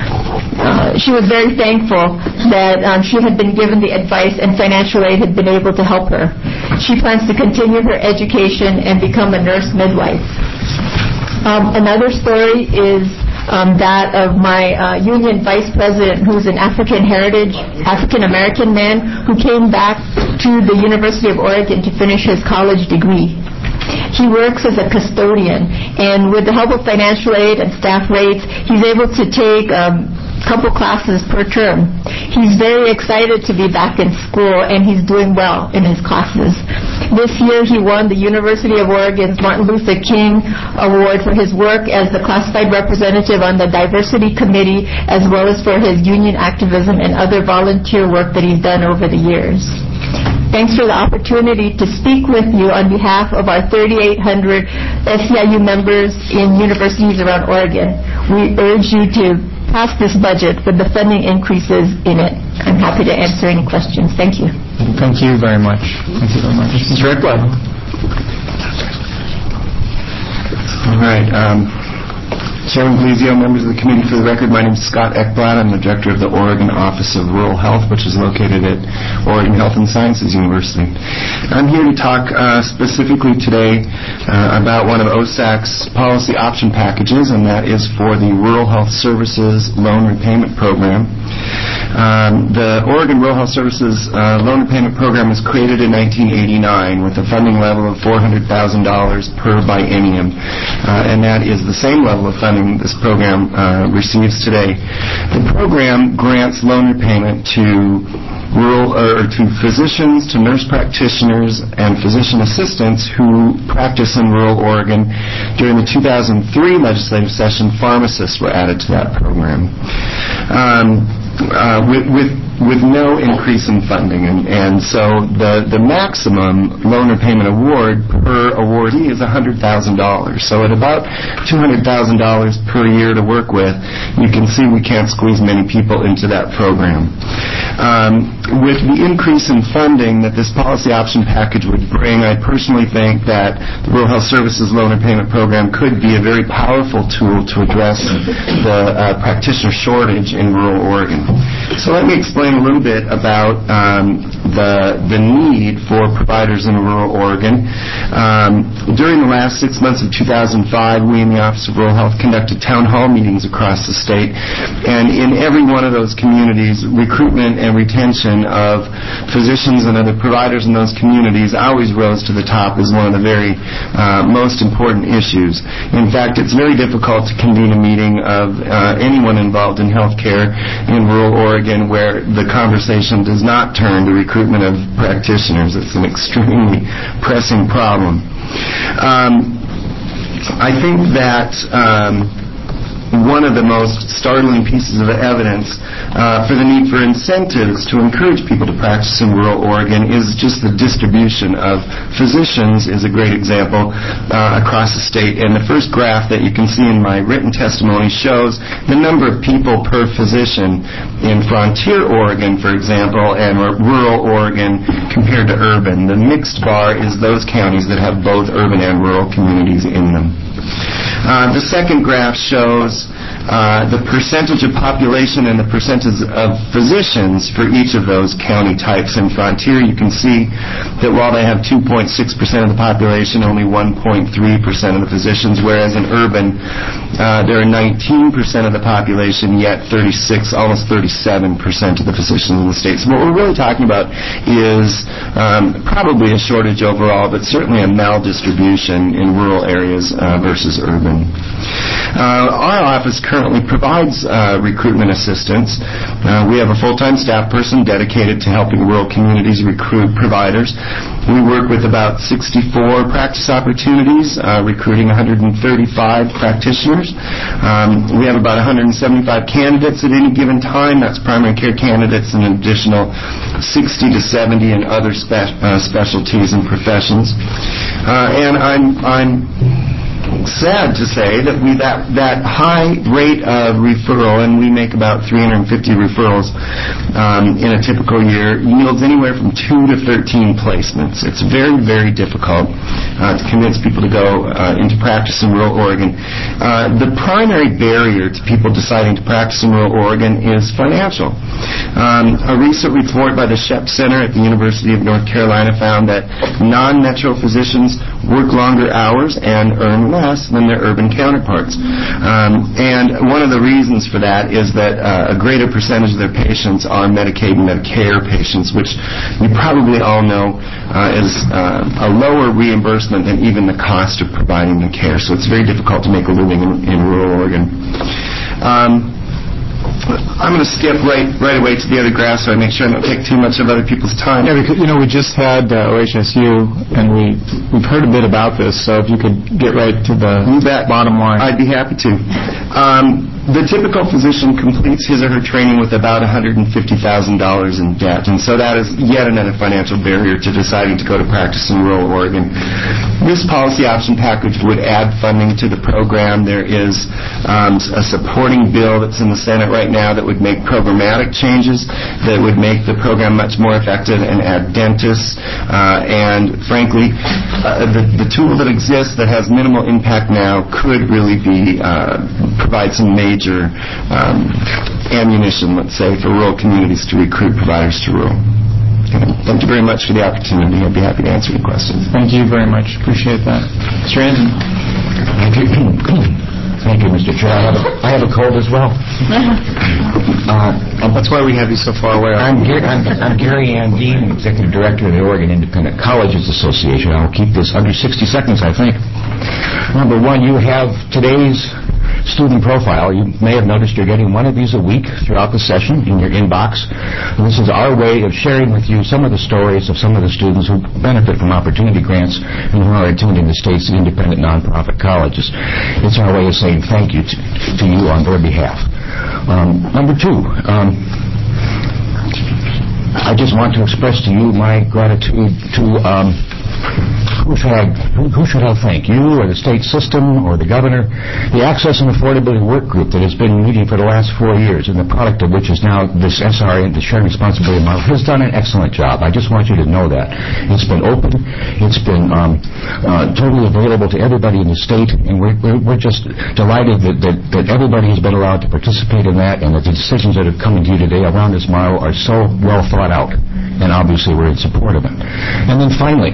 She was very thankful that she had been given the advice and financial aid had been able to help her. She plans to continue her education and become a nurse midwife. Another story is that of my union vice president, who's an African American man who came back to the University of Oregon to finish his college degree. He works as a custodian, and with the help of financial aid and staff rates, he's able to take couple classes per term. He's very excited to be back in school, and he's doing well in his classes. This year he won the University of Oregon's Martin Luther King Award for his work as the classified representative on the diversity committee, as well as for his union activism and other volunteer work that he's done over the years. Thanks for the opportunity to speak with you on behalf of our 3,800 SEIU members in universities around Oregon. We urge you to pass this budget with the funding increases in it. I'm happy to answer any questions. Thank you. Thank you very much. Thank you very much. Mr. Ekblad. All right. Chairman Glizio, members of the committee, for the record, my name is Scott Ekblad. I'm the director of the Oregon Office of Rural Health, which is located at Oregon Health and Sciences University. I'm here to talk specifically today about one of OSAC's policy option packages, and that is for the Rural Health Services Loan Repayment Program. The Oregon Rural Health Services Loan Repayment Program was created in 1989 with a funding level of $400,000 per biennium, and that is the same level of funding this program receives today. The program grants loan repayment to physicians, to nurse practitioners, and physician assistants who practice in rural Oregon. During the 2003 legislative session, pharmacists were added to that program. With no increase in funding, and so the maximum loan repayment award per awardee is $100,000. So at about $200,000 per year to work with, you can see we can't squeeze many people into that program. With the increase in funding that this policy option package would bring, I personally think that the Rural Health Services Loan Repayment Program could be a very powerful tool to address the practitioner shortage in rural Oregon. So let me explain a little bit about the need for providers in rural Oregon. During the last 6 months of 2005, we in the Office of Rural Health conducted town hall meetings across the state, and in every one of those communities, recruitment and retention of physicians and other providers in those communities always rose to the top as one of the very most important issues. In fact, it's very difficult to convene a meeting of anyone involved in healthcare in rural Oregon where the conversation does not turn to recruitment of practitioners. It's an extremely pressing problem. I think that one of the most startling pieces of evidence for the need for incentives to encourage people to practice in rural Oregon is just the distribution of physicians is a great example across the state. And the first graph that you can see in my written testimony shows the number of people per physician in frontier Oregon, for example, and rural Oregon compared to urban. The mixed bar is those counties that have both urban and rural communities in them. The second graph shows the percentage of population and the percentage of physicians for each of those county types. In Frontier, you can see that while they have 2.6% of the population, only 1.3% of the physicians, whereas in urban, there are 19% of the population, yet 36, almost 37% of the physicians in the state. So what we're really talking about is probably a shortage overall, but certainly a maldistribution in rural areas versus urban. Our office currently provides recruitment assistance. We have a full-time staff person dedicated to helping rural communities recruit providers. We work with about 64 practice opportunities, recruiting 135 practitioners. We have about 175 candidates at any given time. That's primary care candidates and an additional 60 to 70 in other specialties and professions. And I'm sad to say that that high rate of referral, and we make about 350 referrals in a typical year, yields anywhere from 2 to 13 placements. It's very, very difficult to convince people to go into practice in rural Oregon. The primary barrier to people deciding to practice in rural Oregon is financial. A recent report by the Shep Center at the University of North Carolina found that non-metro physicians work longer hours and earn less than their urban counterparts. And one of the reasons for that is that a greater percentage of their patients are Medicaid and Medicare patients, which you probably all know is a lower reimbursement than even the cost of providing the care. So it's very difficult to make a living in rural Oregon. I'm going to skip right away to the other graph so I make sure I don't take too much of other people's time. Yeah, because, we just had OHSU, and we've heard a bit about this, so if you could get right to the bottom line. I'd be happy to. The typical physician completes his or her training with about $150,000 in debt, and so that is yet another financial barrier to deciding to go to practice in rural Oregon. This policy option package would add funding to the program. There is a supporting bill that's in the Senate right now that would make programmatic changes that would make the program much more effective and add dentists. And frankly, the tool that exists that has minimal impact now could really provide some major ammunition, let's say, for rural communities to recruit providers to rural. Okay. Thank you very much for the opportunity. I'd be happy to answer any questions. Thank you very much. Appreciate that. Mr. Anderson. Thank you, Mr. Chair. I have a cold as well. That's why we have you so far away. I'm Gary Andine, Executive Director of the Oregon Independent Colleges Association. I'll keep this under 60 seconds, I think. Number one, you have today's student profile. You may have noticed you're getting one of these a week throughout the session in your inbox. And this is our way of sharing with you some of the stories of some of the students who benefit from opportunity grants and who are attending the state's independent nonprofit colleges. It's our way of saying thank you to you on their behalf. Number two, I just want to express to you my gratitude to who should I thank? You or the state system or the governor? The Access and Affordability Work Group that has been meeting for the last 4 years, and the product of which is now this SRA, the Shared Responsibility Model, has done an excellent job. I just want you to know that. It's been open. It's been totally available to everybody in the state, and we're just delighted that everybody has been allowed to participate in that, and that the decisions that have come into you today around this model are so well thought out, and obviously we're in support of it. And then finally,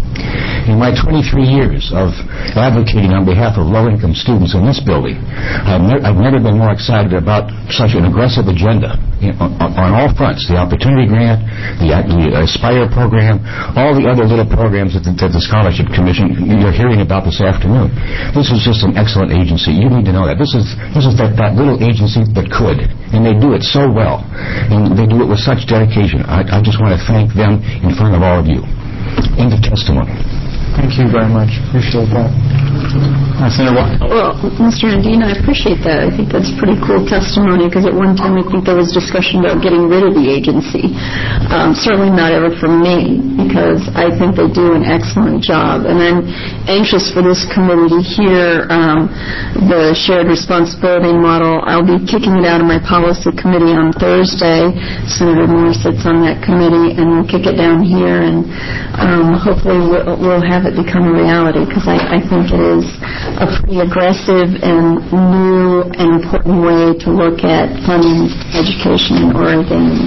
in my 23 years of advocating on behalf of low-income students in this building, I've never been more excited about such an aggressive agenda on all fronts. The Opportunity Grant, the Aspire program, all the other little programs that the Scholarship Commission you're hearing about this afternoon. This is just an excellent agency. You need to know that. This is that little agency that could, and they do it so well, and they do it with such dedication. I just want to thank them in front of all of you. End of testimony. Thank you very much. Appreciate that. Senator Watt. Well, Mr. Andino, I appreciate that. I think that's pretty cool testimony, because at one time I think there was discussion about getting rid of the agency. Certainly not ever from me, because I think they do an excellent job. And I'm anxious for this committee to hear the shared responsibility model. I'll be kicking it out of my policy committee on Thursday. Senator Moore sits on that committee, and we'll kick it down here, and hopefully we'll have it become a reality, because I think it is a pretty aggressive and new and important way to look at funding education in Oregon.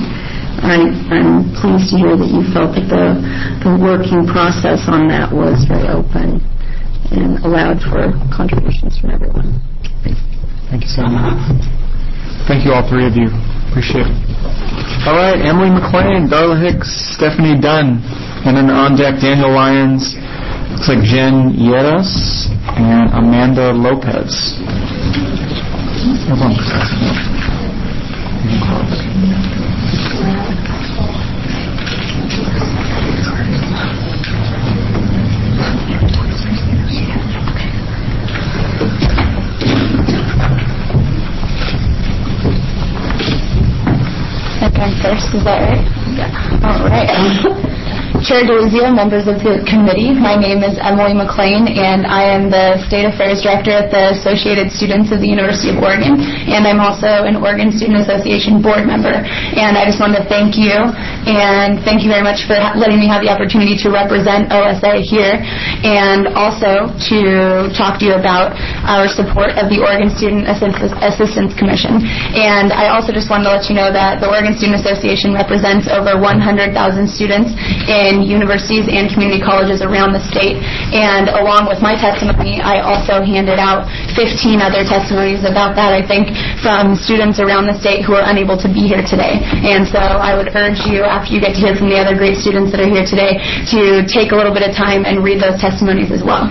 I'm pleased to hear that you felt that the working process on that was very open and allowed for contributions from everyone. Thank you so much. Thank you, all three of you. Appreciate it. All right, Emily McLean, Darla Hicks, Stephanie Dunn, and then on deck, Daniel Lyons, looks like Jen Yeras, and Amanda Lopez. I'm first, is that right? Yeah. All right. Chair Deluzio, members of the committee, my name is Emily McLean, and I am the State Affairs Director at the Associated Students of the University of Oregon, and I'm also an Oregon Student Association board member. And I just wanted to thank you, and thank you very much for letting me have the opportunity to represent OSA here, and also to talk to you about our support of the Oregon Student Assistance Commission. And I also just wanted to let you know that the Oregon Student Association represents over 100,000 students in universities and community colleges around the state. And along with my testimony, I also handed out 15 other testimonies about that, I think, from students around the state who are unable to be here today. And so I would urge you, after you get to hear from the other great students that are here today, to take a little bit of time and read those testimonies as well.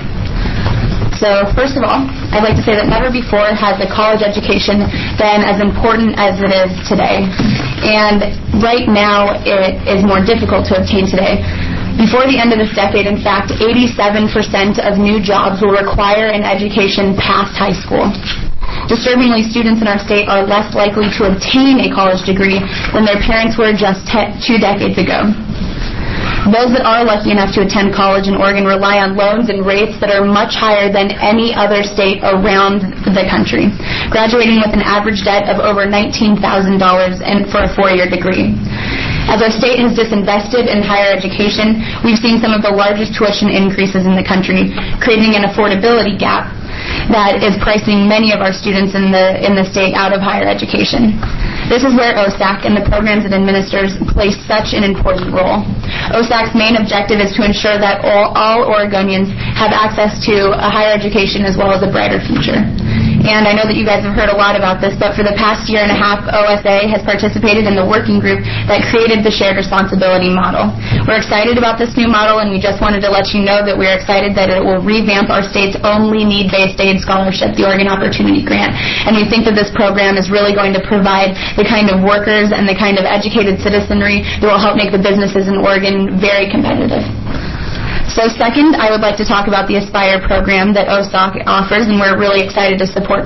So first of all, I'd like to say that never before has a college education been as important as it is today. And right now, it is more difficult to obtain today. Before the end of this decade, in fact, 87% of new jobs will require an education past high school. Disturbingly, students in our state are less likely to obtain a college degree than their parents were just 2 decades ago. Those that are lucky enough to attend college in Oregon rely on loans and rates that are much higher than any other state around the country, graduating with an average debt of over $19,000 for a 4-year degree. As our state has disinvested in higher education, we've seen some of the largest tuition increases in the country, creating an affordability gap that is pricing many of our students in the state out of higher education. This is where OSAC and the programs it administers play such an important role. OSAC's main objective is to ensure that all Oregonians have access to a higher education as well as a brighter future. And I know that you guys have heard a lot about this, but for the past year and a half, OSA has participated in the working group that created the shared responsibility model. We're excited about this new model, and we just wanted to let you know that we're excited that it will revamp our state's only need-based aid scholarship, the Oregon Opportunity Grant. And we think that this program is really going to provide the kind of workers and the kind of educated citizenry that will help make the businesses in Oregon very competitive. So second, I would like to talk about the Aspire program that OSAC offers, and we're really excited to support this.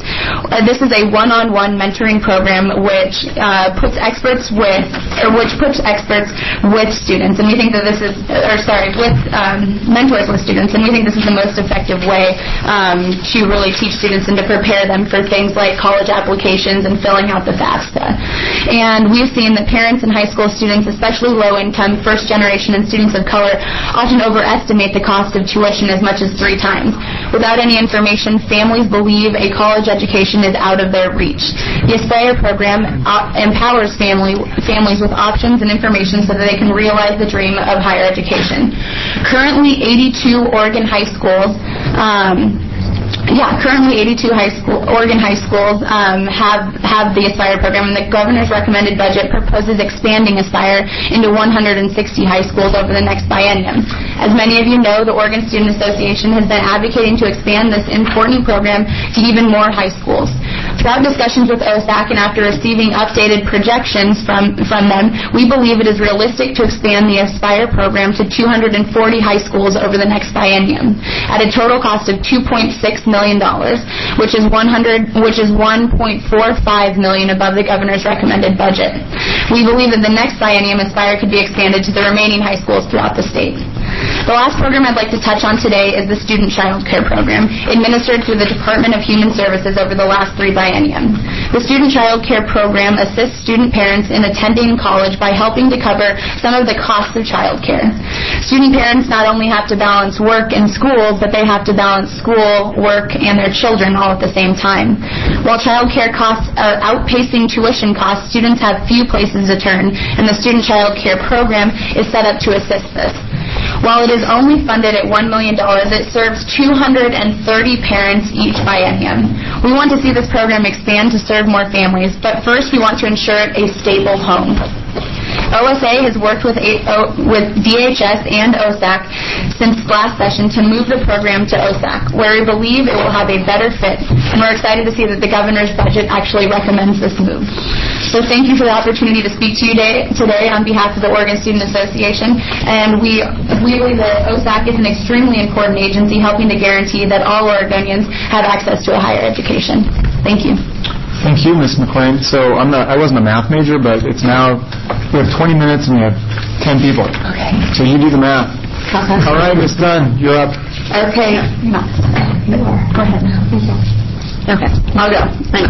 This is a one-on-one mentoring program which puts experts with students, and we think that this is, with mentors with students, and we think this is the most effective way to really teach students and to prepare them for things like college applications and filling out the FAFSA. And we've seen that parents and high school students, especially low-income, first-generation, and students of color, often overestimate the cost of tuition as much as 3 times. Without any information, families believe a college education is out of their reach. The Aspire program empowers families with options and information so that they can realize the dream of higher education. Currently, 82 Oregon high schools Oregon high schools have the Aspire program, and the governor's recommended budget proposes expanding Aspire into 160 high schools over the next biennium. As many of you know, the Oregon Student Association has been advocating to expand this important program to even more high schools. Throughout discussions with OSAC and after receiving updated projections from them, we believe it is realistic to expand the Aspire program to 240 high schools over the next biennium at a total cost of $2.6 million, which is $1.45 million above the governor's recommended budget. We believe that the next biennium Aspire could be expanded to the remaining high schools throughout the state. The last program I'd like to touch on today is the Student Child Care Program, administered through the Department of Human Services over the last 3 biennium. The Student Child Care Program assists student parents in attending college by helping to cover some of the costs of child care. Student parents not only have to balance work and school, but they have to balance school, work, and their children all at the same time. While child care costs are outpacing tuition costs, students have few places to turn, and the Student Child Care Program is set up to assist this. While it is only funded at $1 million, it serves 230 parents each biennium. We want to see this program expand to serve more families, but first we want to ensure it a stable home. OSA has worked with DHS and OSAC since last session to move the program to OSAC, where we believe it will have a better fit, and we're excited to see that the governor's budget actually recommends this move. So thank you for the opportunity to speak to you today on behalf of the Oregon Student Association, and we believe that OSAC is an extremely important agency helping to guarantee that all Oregonians have access to a higher education. Thank you. Thank you, Ms. McLean. So I wasn't a math major, but it's now, we have 20 minutes and we have 10 people. Okay. So you do the math. All right, Ms. Dunn, you're up. Okay. No. You are. Go ahead. Okay. I'll go.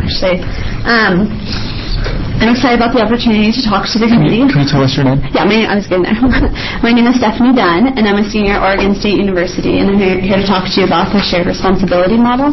I'm excited about the opportunity to talk to the committee. Can you tell us your name? Yeah, I was getting there. My name is Stephanie Dunn, and I'm a senior at Oregon State University, and I'm here to talk to you about the shared responsibility model.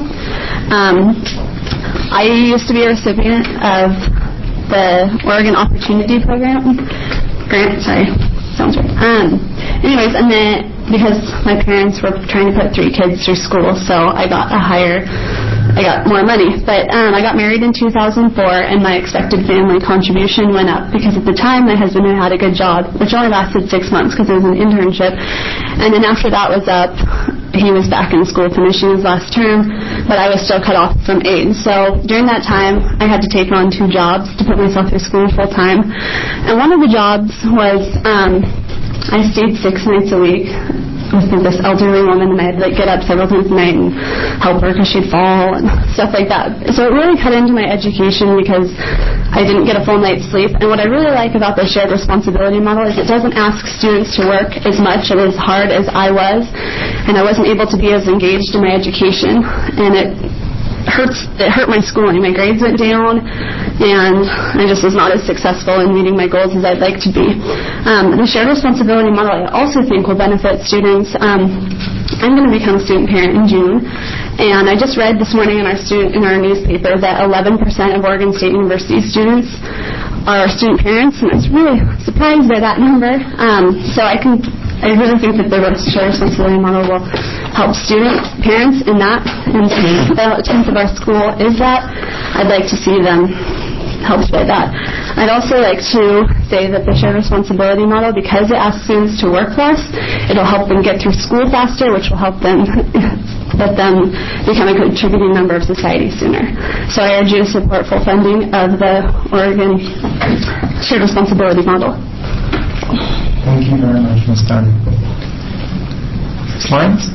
I used to be a recipient of the Oregon Opportunity Program grant. Sorry, sounds right. Anyways, and then because my parents were trying to put 3 kids through school, so I got more money. But I got married in 2004, and my expected family contribution went up because at the time my husband had a good job, which only lasted 6 months because it was an internship. And then after that was up, he was back in school finishing his last term, but I was still cut off from aid. So during that time, I had to take on 2 jobs to put myself through school full time. And one of the jobs was I stayed 6 nights a week with this elderly woman, and I'd get up several times a night and help her because she'd fall and stuff like that. So it really cut into my education because I didn't get a full night's sleep. And what I really like about the shared responsibility model is it doesn't ask students to work as much or as hard as I was, and I wasn't able to be as engaged in my education, and it hurt my schooling. My grades went down, and I just was not as successful in meeting my goals as I'd like to be. The shared responsibility model I also think will benefit students. I'm going to become a student parent in June, and I just read this morning in our newspaper that 11% of Oregon State University students are student parents, and I was really surprised by that number. So I really think that the shared responsibility model will help parents in that, and since the tenth of our school is that, I'd like to see them helped by that. I'd also like to say that the shared responsibility model, because it asks students to work less, it'll help them get through school faster, which will help them let them become a contributing member of society sooner. So I urge you to support full funding of the Oregon shared responsibility model. Thank you very much, Ms. Dunn. Ms. Lyons?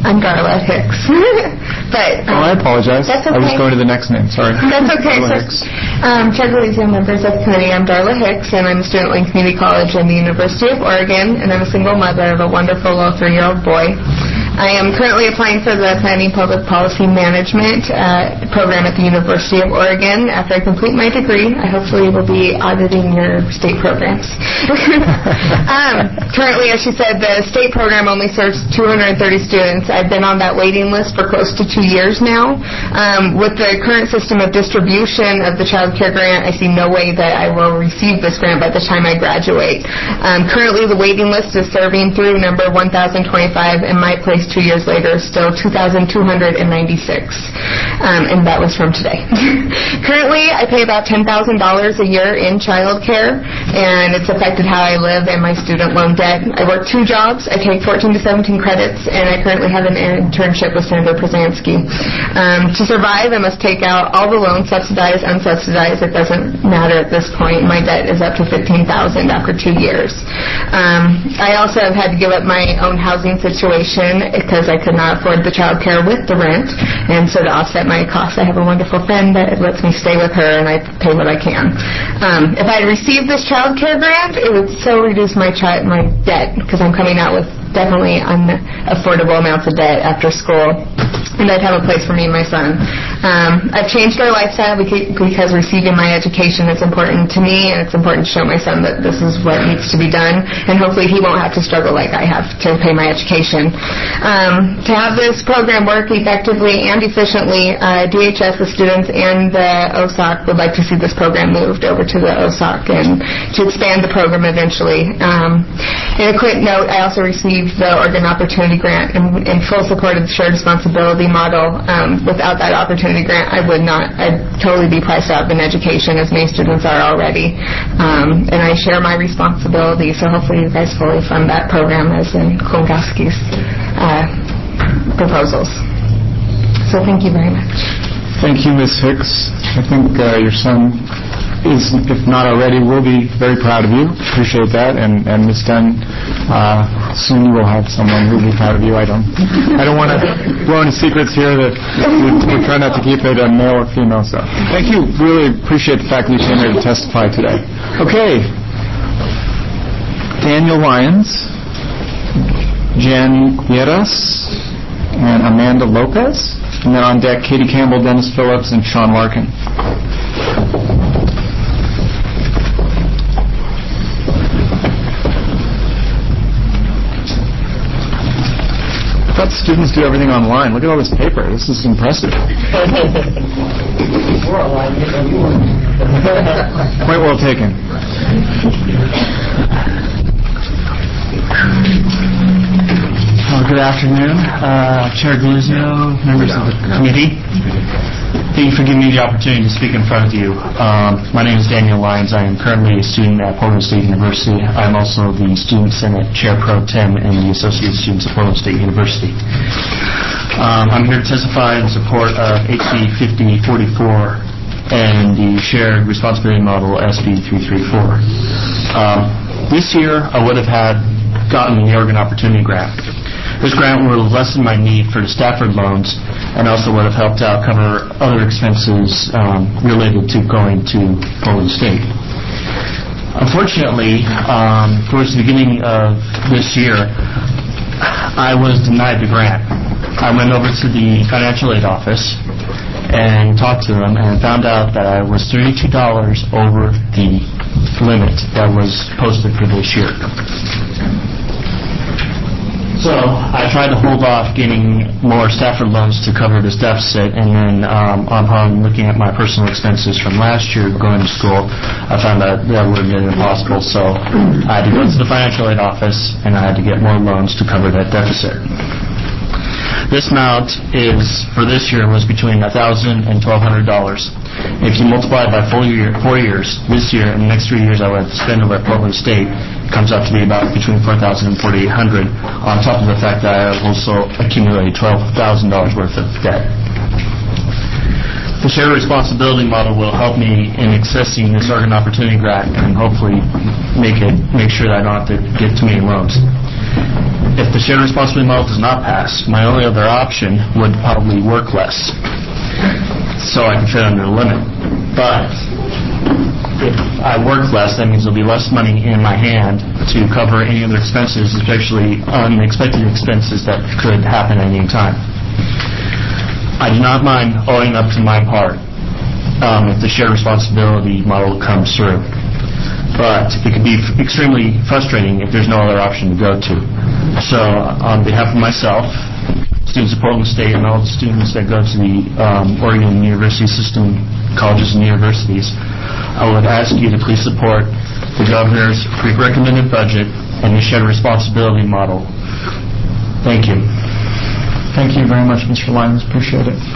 I'm Darla Hicks. But I apologize. That's okay. I was going to the next name. Sorry. That's okay. Darla Hicks. Chair Galizio, members of the committee, I'm Darla Hicks, and I'm a student at Lane Community College in the University of Oregon, and I'm a single mother of a wonderful little 3-year-old boy. I am currently applying for the Planning Public Policy Management program at the University of Oregon. After I complete my degree, I hopefully will be auditing your state programs. Currently, as she said, the state program only serves 230 students. I've been on that waiting list for close to 2 years now. With the current system of distribution of the child care grant, I see no way that I will receive this grant by the time I graduate. Currently, the waiting list is serving through number 1025, and my place 2 years later is still 2,296, and that was from today. Currently, I pay about $10,000 a year in child care, and it's affected how I live and my student loan debt. I work 2 jobs. I take 14 to 17 credits, and I currently have an internship with Senator Przansky. To survive, I must take out all the loans, subsidized, unsubsidized. It doesn't matter at this point. My debt is up to $15,000 after 2 years. I also have had to give up my own housing situation because I could not afford the child care with the rent, and so to offset my costs, I have a wonderful friend that lets me stay with her, and I pay what I can. If I had received this child care grant, it would so reduce my debt, because I'm coming out with definitely unaffordable amounts of debt after school, and I'd have a place for me and my son. I've changed our lifestyle because receiving my education is important to me, and it's important to show my son that this is what needs to be done, and hopefully he won't have to struggle like I have to pay my education. To have this program work effectively and efficiently, DHS, the students, and the OSOC would like to see this program moved over to the OSOC and to expand the program eventually. In a quick note, I also received the Oregon Opportunity Grant in full support of the shared responsibility model. Without that opportunity grant, I'd totally be priced out of an education, as many students are already. And I share my responsibility, so hopefully you guys fully fund that program as in Klonowski's proposals. So thank you very much. Thank you, Ms. Hicks. I think your son is, if not already, will be very proud of you. Appreciate that. And Ms. Dunn, soon you will have someone who will be proud of you. I don't want to blow any secrets here that we try not to keep it a male or female. So thank you. Really appreciate the fact that you came here to testify today. Okay. Daniel Lyons, Jen Lleras, and Amanda Lopez. And then on deck, Katie Campbell, Dennis Phillips, and Sean Larkin. I thought students do everything online. Look at all this paper. This is impressive. Point well taken. Good afternoon, Chair Galizio, members of the committee. Thank you for giving me the opportunity to speak in front of you. My name is Daniel Lyons. I am currently a student at Portland State University. I am also the Student Senate Chair Pro Tem in the Associated Students of Portland State University. I'm here to testify in support of HB 5044 and the Shared Responsibility Model SB 334. This year, I would have gotten the Oregon Opportunity Grant. This grant would have lessened my need for the Stafford loans and also would have helped out cover other expenses related to going to Portland State. Unfortunately, towards the beginning of this year, I was denied the grant. I went over to the financial aid office and talked to them and found out that I was $32 over the limit that was posted for this year. So I tried to hold off getting more Stafford loans to cover this deficit, and then upon looking at my personal expenses from last year going to school, I found that would have been impossible. So I had to go to the financial aid office, and I had to get more loans to cover that deficit. This amount for this year was between $1,000 and $1,200. If you multiply it by 4 years, this year and the next 3 years I would have to spend over at Portland State, it comes out to be about between $4,000 and $4,800, on top of the fact that I have also accumulated $12,000 worth of debt. The shared responsibility model will help me in accessing this Oregon Opportunity Grant and hopefully make sure that I don't have to get too many loans. if the shared responsibility model does not pass, my only other option would probably work less, so I can fit under the limit. But if I work less, that means there'll be less money in my hand to cover any other expenses, especially unexpected expenses that could happen at any time. I do not mind owing up to my part if the shared responsibility model comes through. But it can be extremely frustrating if there's no other option to go to. So on behalf of myself, students of Portland State, and all the students that go to the Oregon University system, colleges and universities, I would ask you to please support the governor's recommended budget and the shared responsibility model. Thank you. Thank you very much, Mr. Lyons. Appreciate it.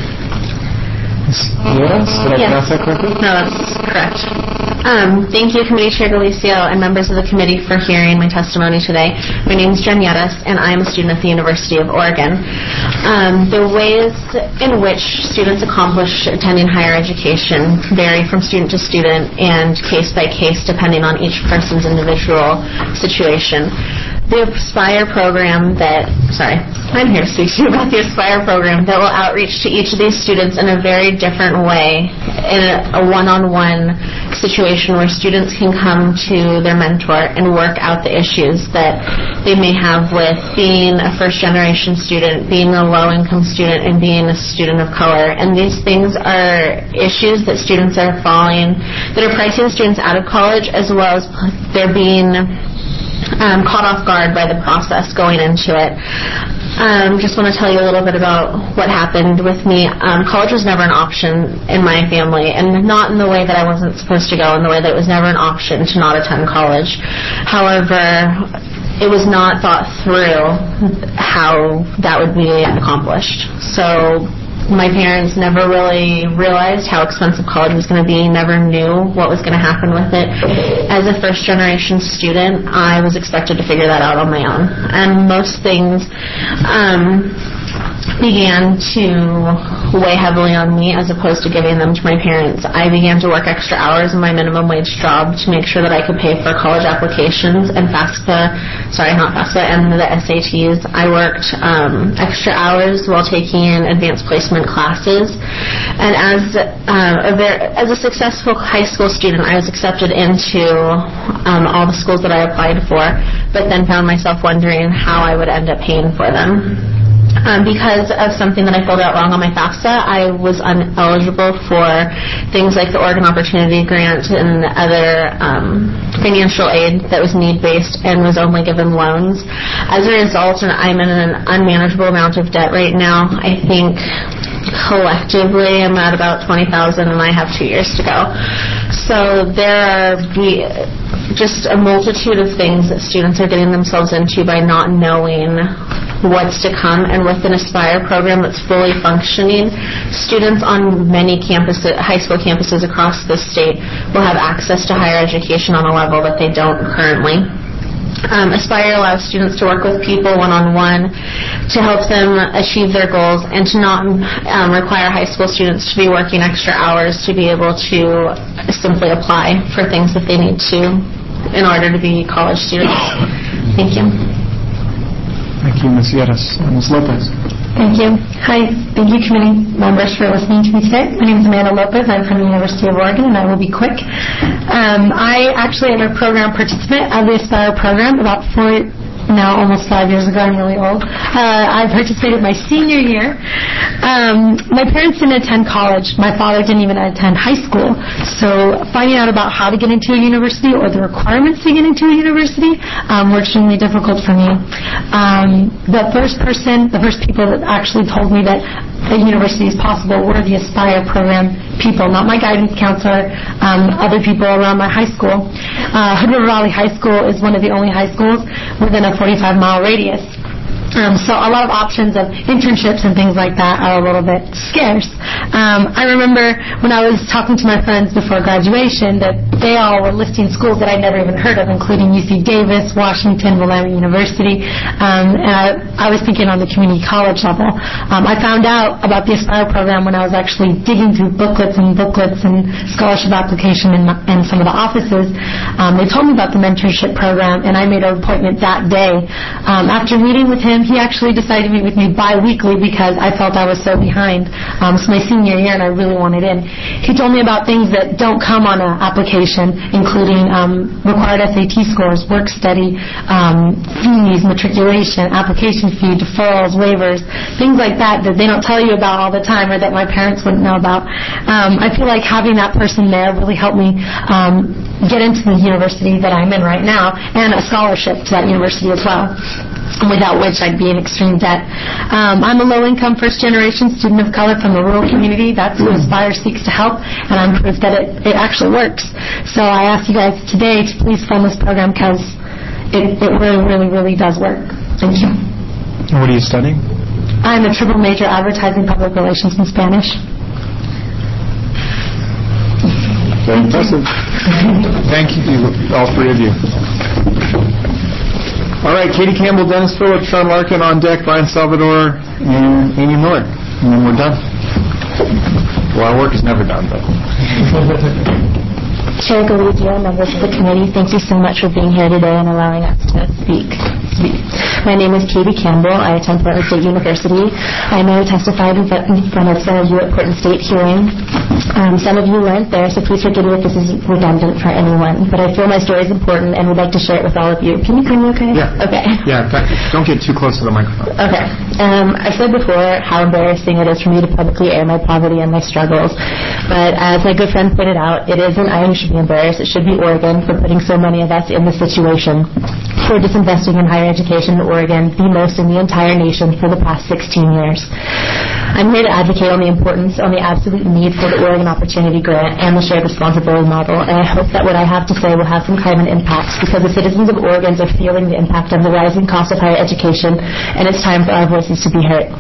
Yes? Did I pronounce that correctly? No, that's correct. Thank you, Committee Chair Galicio and members of the committee for hearing my testimony today. My name is Jen Yettis, and I am a student at the University of Oregon. The ways in which students accomplish attending higher education vary from student to student and case by case depending on each person's individual situation. The Aspire program I'm here to speak to you about the Aspire program that will outreach to each of these students in a very different way, in a one-on-one situation where students can come to their mentor and work out the issues that they may have with being a first-generation student, being a low-income student, and being a student of color. And these things are issues that students are that are pricing students out of college, as well as they're being caught off guard by the process going into it. Just want to tell you a little bit about what happened with me. College was never an option in my family, and not in the way that I wasn't supposed to go, in the way that it was never an option to not attend college. However, it was not thought through how that would be accomplished. So my parents never really realized how expensive college was going to be, never knew what was going to happen with it. As a first-generation student, I was expected to figure that out on my own. And most things began to weigh heavily on me as opposed to giving them to my parents. I began to work extra hours in my minimum wage job to make sure that I could pay for college applications and and the SATs. I worked extra hours while taking advanced placement classes. And as a successful high school student, I was accepted into all the schools that I applied for, but then found myself wondering how I would end up paying for them. Because of something that I filled out wrong on my FAFSA, I was ineligible for things like the Oregon Opportunity Grant and other financial aid that was need-based and was only given loans. As a result, I'm in an unmanageable amount of debt right now. I think collectively I'm at about $20,000 and I have 2 years to go. So there are just a multitude of things that students are getting themselves into by not knowing what's to come. And with an Aspire program that's fully functioning, students on many high school campuses across the state will have access to higher education on a level that they don't currently. Aspire allows students to work with people one-on-one to help them achieve their goals and to not require high school students to be working extra hours to be able to simply apply for things that they need to in order to be college students. Thank you. Thank you, Ms. Yettis. Ms. Lopez. Thank you. Hi. Thank you, committee members, for listening to me today. My name is Amanda Lopez. I'm from the University of Oregon, and I will be quick. I actually am a program participant of the Aspire program about almost 5 years ago. I'm really old. I participated my senior year. My parents didn't attend college. My father didn't even attend high school. So finding out about how to get into a university or the requirements to get into a university were extremely difficult for me. The first people that actually told me that a university is possible were the Aspire program people, not my guidance counselor, other people around my high school. Hood River Valley High School is one of the only high schools within a 45-mile radius. So a lot of options of internships and things like that are a little bit scarce. I remember when I was talking to my friends before graduation that they all were listing schools that I'd never even heard of, including UC Davis, Washington, Willamette University, and I was thinking on the community college level. I found out about the Aspire program when I was actually digging through booklets and scholarship application in some of the offices. They told me about the mentorship program, and I made an appointment that day. After meeting with him, he actually decided to meet with me bi-weekly because I felt I was so behind. It's my senior year, and I really wanted in. He told me about things that don't come on an application, including required SAT scores, work study, fees, matriculation, application fee, deferrals, waivers, things like that they don't tell you about all the time or that my parents wouldn't know about. I feel like having that person there really helped me get into the university that I'm in right now and a scholarship to that university as well, without which I'd be in extreme debt. I'm a low-income, first-generation student of color from a rural community. That's who Aspire seeks to help, and I'm proof that it actually works. So I ask you guys today to please fund this program because it really, really, really does work. Thank you. What are you studying? I'm a triple major, advertising, public relations, and Spanish. Very impressive. Thank you, all three of you. All right, Katie Campbell, Dennis Phillips, Sean Larkin on deck, Brian Salvador, and Amy Miller. And then we're done. Well, our work is never done, but... Chair Galizio, members of the committee, thank you so much for being here today and allowing us to speak. My name is Katie Campbell. I attend Portland State University. I know I testified in front of some of you at Portland State hearing. Some of you weren't there, so please forgive me if this is redundant for anyone. But I feel my story is important and would like to share it with all of you. Can you hear me okay? Yeah. Okay. Yeah, in fact, don't get too close to the microphone. Okay. I've said before how embarrassing it is for me to publicly air my poverty and my struggles. But as my good friend pointed out, it isn't I who should be embarrassed. It should be Oregon for putting so many of us in this situation, for disinvesting in higher education in Oregon, the most in the entire nation for the past 16 years. I'm here to advocate on the importance, on the absolute need for the Oregon Opportunity Grant and the shared responsibility model, and I hope that what I have to say will have some kind of an impact, because the citizens of Oregon are feeling the impact of the rising cost of higher education, and it's time for our voices to be heard.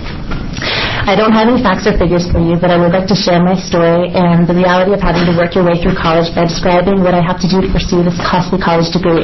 I don't have any facts or figures for you, but I would like to share my story and the reality of having to work your way through college by describing what I have to do to pursue this costly college degree.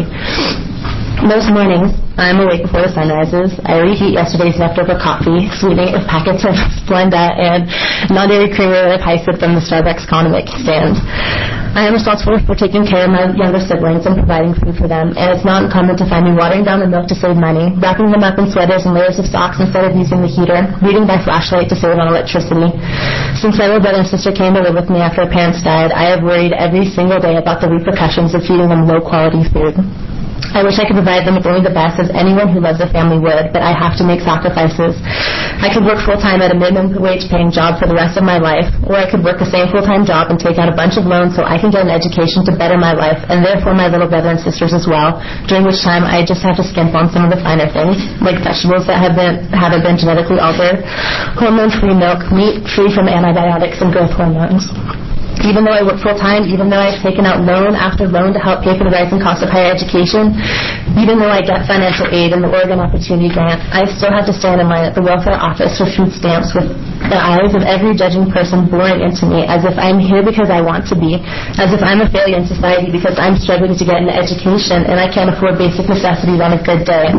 Most mornings, I'm awake before the sun rises. I reheat yesterday's leftover coffee, sweetening it with packets of Splenda and non-dairy creamer that I've heisted from the Starbucks Convict stand. I am responsible for taking care of my younger siblings and providing food for them, and it's not uncommon to find me watering down the milk to save money, wrapping them up in sweaters and layers of socks instead of using the heater, reading by flashlight to save on electricity. Since my little brother and sister came to live with me after our parents died, I have worried every single day about the repercussions of feeding them low-quality food. I wish I could provide them with only the best, as anyone who loves a family would, but I have to make sacrifices. I could work full-time at a minimum wage-paying job for the rest of my life, or I could work the same full-time job and take out a bunch of loans so I can get an education to better my life, and therefore my little brother and sisters as well, during which time I just have to skimp on some of the finer things, like vegetables that haven't been genetically altered, hormone-free milk, meat free from antibiotics and growth hormones. Even though I work full-time, even though I've taken out loan after loan to help pay for the rising cost of higher education, even though I get financial aid in the Oregon Opportunity Grant, I still have to stand in line at the welfare office for food stamps with the eyes of every judging person boring into me, as if I'm here because I want to be, as if I'm a failure in society because I'm struggling to get an education and I can't afford basic necessities on a good day.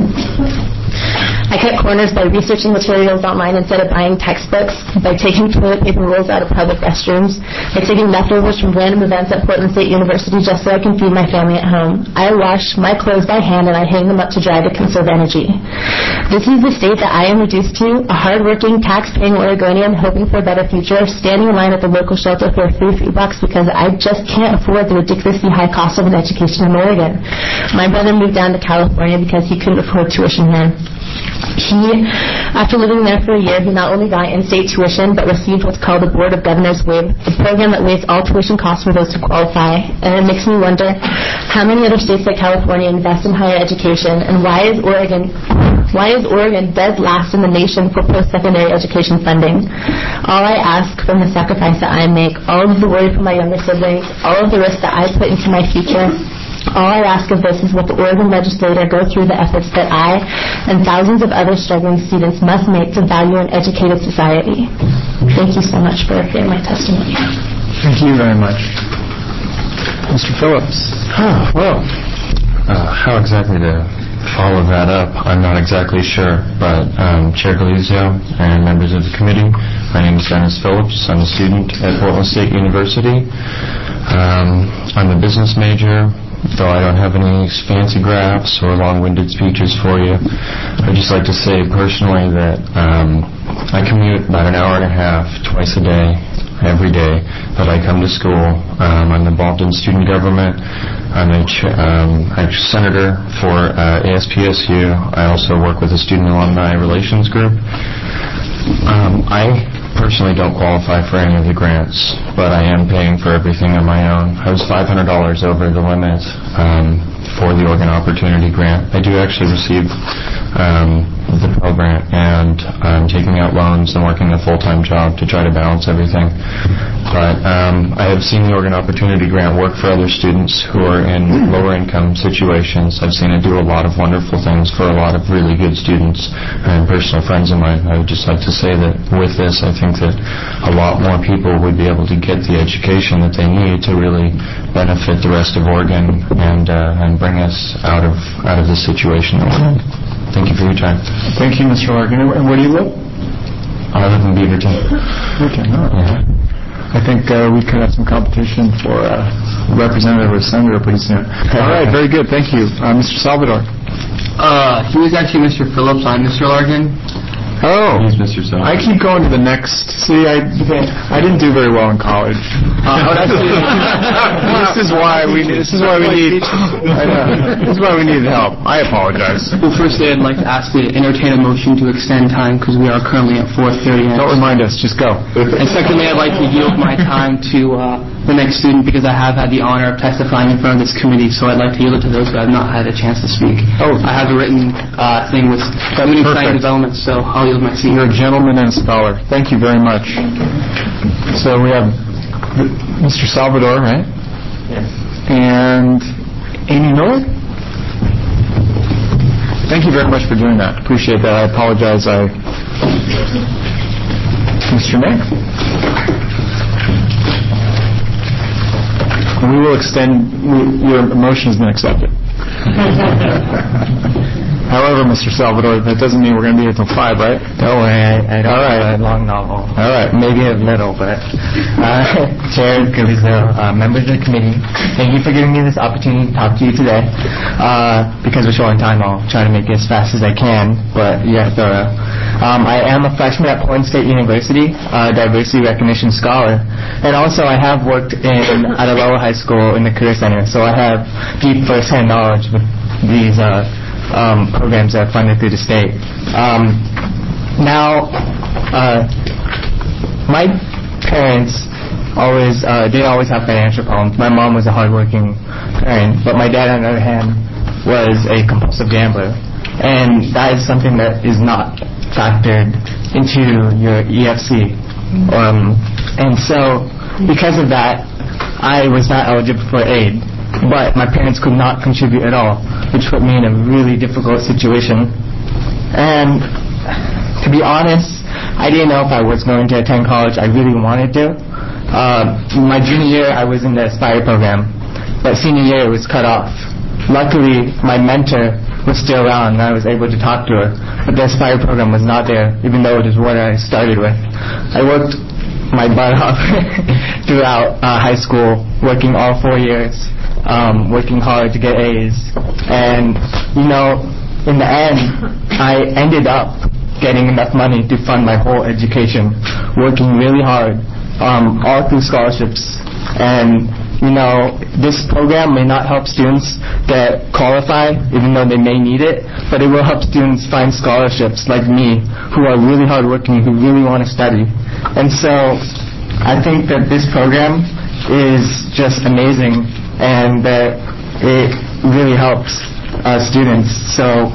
I cut corners by researching materials online instead of buying textbooks, by taking toilet paper rolls out of public restrooms, by taking leftovers from random events at Portland State University just so I can feed my family at home. I wash my clothes by hand and I hang them up to dry to conserve energy. This is the state that I am reduced to, a hard-working, tax-paying Oregonian hoping for a better future, standing in line at the local shelter for a free food box because I just can't afford the ridiculously high cost of an education in Oregon. My brother moved down to California because he couldn't afford tuition here. After living there for a year, he not only got in-state tuition, but received what's called the Board of Governors WIB, a program that waives all tuition costs for those who qualify. And it makes me wonder how many other states like California invest in higher education, and why is Oregon dead last in the nation for post-secondary education funding? All I ask from the sacrifice that I make, all of the worry for my younger siblings, all of the risk that I put into my future, All I ask of this is that the Oregon legislature go through the efforts that I and thousands of other struggling students must make to value an educated society. Thank you so much for hearing my testimony. Thank you very much. Mr. Phillips. Well, how exactly to follow that up, I'm not exactly sure, but Chair Galizio and members of the committee, my name is Dennis Phillips. I'm a student at Portland State University. I'm a business major, though I don't have any fancy graphs or long-winded speeches for you. I'd just like to say personally that I commute about an hour and a half twice a day, every day that I come to school. I'm involved in student government. I'm a senator for ASPSU. I also work with a student alumni relations group. I personally don't qualify for any of the grants, but I am paying for everything on my own. I was $500 over the limit for the Oregon Opportunity Grant. I do actually receive the Pell Grant, and I'm taking out loans and working a full-time job to try to balance everything. But I have seen the Oregon Opportunity Grant work for other students who are in lower-income situations. I've seen it do a lot of wonderful things for a lot of really good students and personal friends of mine. I would just like to say that with this, I think that a lot more people would be able to get the education that they need to really benefit the rest of Oregon and bring us out of this situation that we're in. Thank you for your time. Thank you, Mr. Larkin. And where do you live? I live in Beaverton. Beaverton, all right. I think we could have some competition for representative or senator pretty soon. All right, very good. Thank you. Mr. Salvador. He was actually Mr. Phillips. I'm Mr. Larkin. Oh, he's Mr. Salvador. I keep going to the next. See, I didn't do very well in college. This is why we need. This is why we need help. I apologize. Well, firstly, I'd like to ask to entertain a motion to extend time because we are currently at 4:30. Don't remind us. Just go. And secondly, I'd like to yield my time to the next student because I have had the honor of testifying in front of this committee. So I'd like to yield it to those who have not had a chance to speak. Oh, I have a written thing with community science development. So I'll yield my seat. You're a gentleman and a scholar. Thank you very much. So we have Mr. Salvador, right? Yes. And Amy Miller? Thank you very much for doing that. Appreciate that. I apologize. Mr. Nick? And we will extend, your motion has been accepted. However, Mr. Salvador, that doesn't mean we're going to be here till 5, right? Don't worry, I don't have a long novel. All right. Maybe a little, but... Chair Galizio, members of the committee, thank you for giving me this opportunity to talk to you today. Because we're short on time, I'll try to make it as fast as I can, but yeah, thorough. I am a freshman at Portland State University, diversity recognition scholar, and also I have worked at a lower high school in the Career Center, so I have deep first-hand knowledge with these programs that are funded through the state. My parents didn't always have financial problems. My mom was a hardworking parent, but my dad, on the other hand, was a compulsive gambler, and that is something that is not factored into your EFC. And so, because of that, I was not eligible for aid. But my parents could not contribute at all, which put me in a really difficult situation. And to be honest, I didn't know if I was going to attend college. I really wanted to. My junior year, I was in the Aspire program, but senior year, it was cut off. Luckily, my mentor was still around, and I was able to talk to her. But the Aspire program was not there, even though it is what I started with. I worked my butt off throughout high school, working all 4 years. Working hard to get A's, and in the end I ended up getting enough money to fund my whole education, working really hard all through scholarships. And this program may not help students that qualify, even though they may need it, but it will help students find scholarships like me, who are really hardworking, who really want to study. And so I think that this program is just amazing, and that it really helps students. So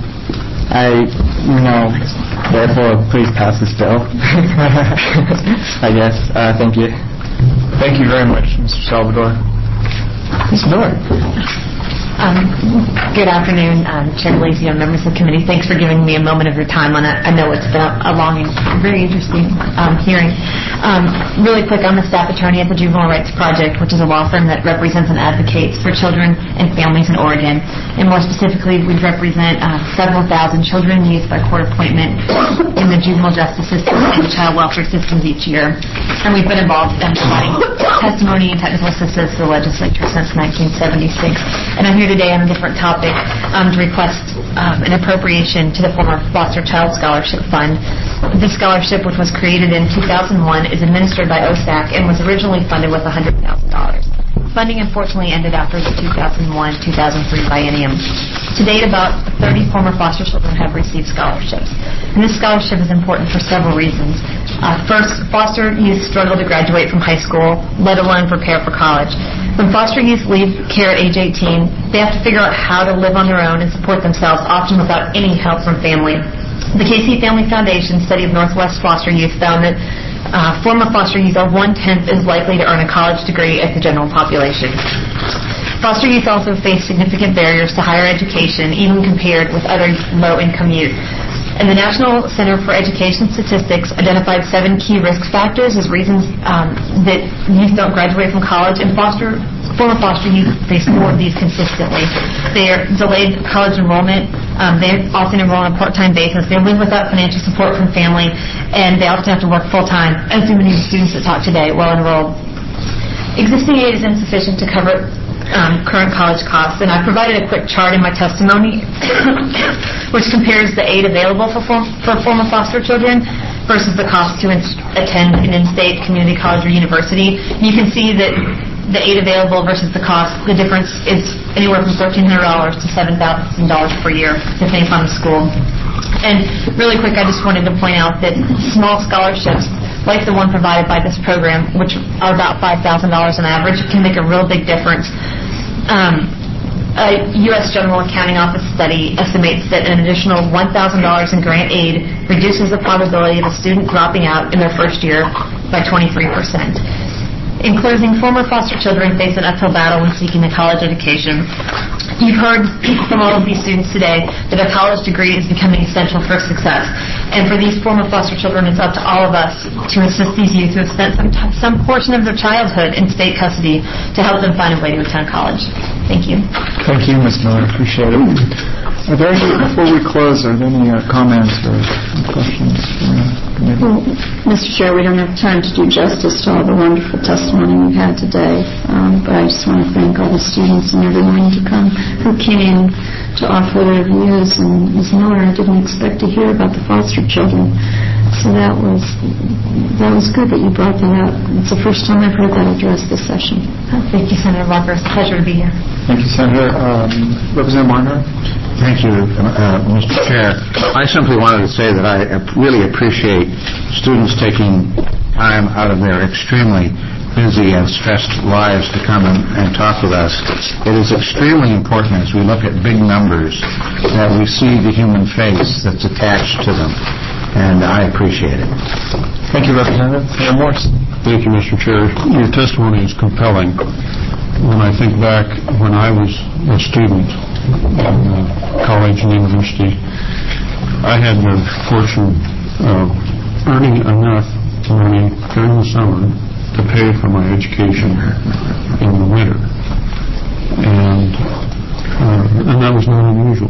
therefore, please pass this bill. I guess. Thank you. Thank you very much, Mr. Salvador. Ms. Miller. Good afternoon, Chair Blasio, members of the committee. Thanks for giving me a moment of your time on it. I know it's been a long and very interesting hearing. Really quick, I'm the staff attorney at the Juvenile Rights Project, which is a law firm that represents and advocates for children and families in Oregon. And more specifically, we represent several thousand children and youth by court appointment in the juvenile justice system and child welfare systems each year. And we've been involved in providing testimony and technical assistance to the legislature since 1976. And I'm here today on a different topic to request an appropriation to the former Foster Child Scholarship Fund. This scholarship, which was created in 2001, is administered by OSAC and was originally funded with $100,000. Funding unfortunately ended after the 2001-2003 biennium. To date, about 30 former foster children have received scholarships. And this scholarship is important for several reasons. First, foster youth struggle to graduate from high school, let alone prepare for college. When foster youth leave care at age 18, they have to figure out how to live on their own and support themselves, often without any help from family. The Casey Family Foundation study of Northwest foster youth found that former foster youth are 1/10 as likely to earn a college degree as the general population. Foster youth also face significant barriers to higher education, even compared with other low-income youth. And the National Center for Education Statistics identified 7 key risk factors as reasons that youth don't graduate from college, and former foster youth face more of these consistently. They are delayed college enrollment. They often enroll on a part-time basis. They live without financial support from family, and they often have to work full-time, as do many of the students that talk today, well enrolled. Existing aid is insufficient to cover current college costs, and I provided a quick chart in my testimony which compares the aid available for former foster children versus the cost to attend an in-state community college or university. You can see that the aid available versus the cost, the difference is anywhere from $1,300 to $7,000 per year, depending upon the school. And really quick, I just wanted to point out that small scholarships, like the one provided by this program, which are about $5,000 on average, can make a real big difference. A U.S. General Accounting Office study estimates that an additional $1,000 in grant aid reduces the probability of a student dropping out in their first year by 23%. In closing, former foster children face an uphill battle when seeking a college education. You've heard from all of these students today that a college degree is becoming essential for success. And for these former foster children, it's up to all of us to assist these youth who have spent some portion of their childhood in state custody to help them find a way to attend college. Thank you. Thank you, Ms. Miller. Appreciate it. Are there any, before we close, are there any comments or questions? Well, Mr. Chair, we don't have time to do justice to all the wonderful testimony we've had today, but I just want to thank all the students and everyone who came to offer their views. And Ms. Miller, I didn't expect to hear about the foster children, so that was good that you brought that up. It's the first time I've heard that addressed this session. Thank you, Senator Walker. It's a pleasure to be here. Thank you, Senator. Representative Martin. Thank you, Mr. Chair. I simply wanted to say that I really appreciate students taking time out of their extremely busy and stressed lives to come and talk with us. It is extremely important as we look at big numbers that we see the human face that's attached to them, and I appreciate it. Thank you, Representative. Senator Morse. Thank you, Mr. Chair. Your testimony is compelling. When I think back when I was a student in college and university, I had the fortune of earning enough money during the summer to pay for my education in the winter, and that was not unusual.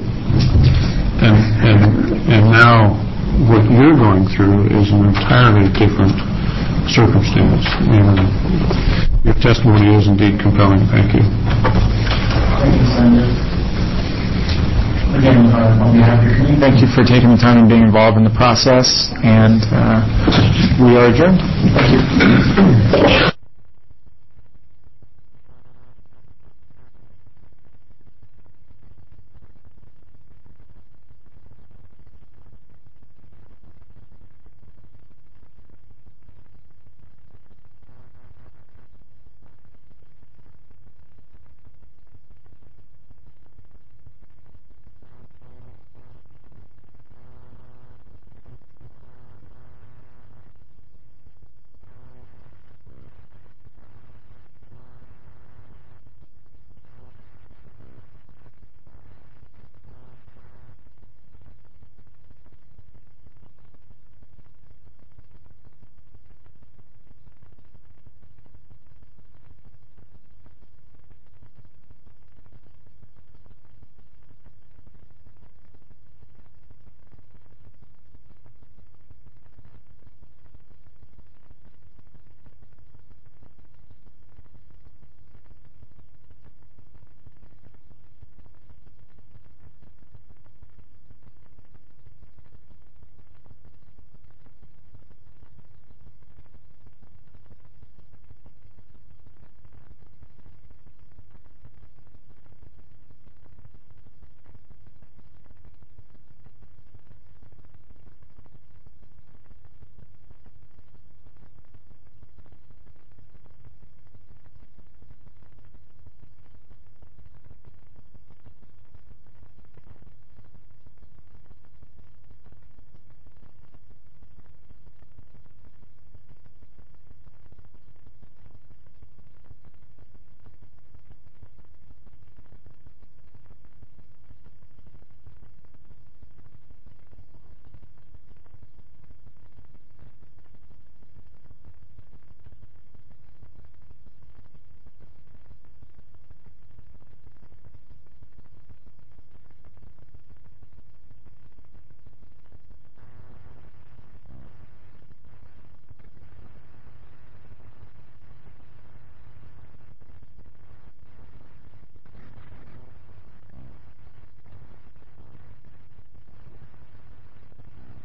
And now what you're going through is an entirely different circumstance. And your testimony is indeed compelling. Thank you. Thank you, Senator. Again, on behalf of your committee, thank you for taking the time and being involved in the process, and we are adjourned. Thank you.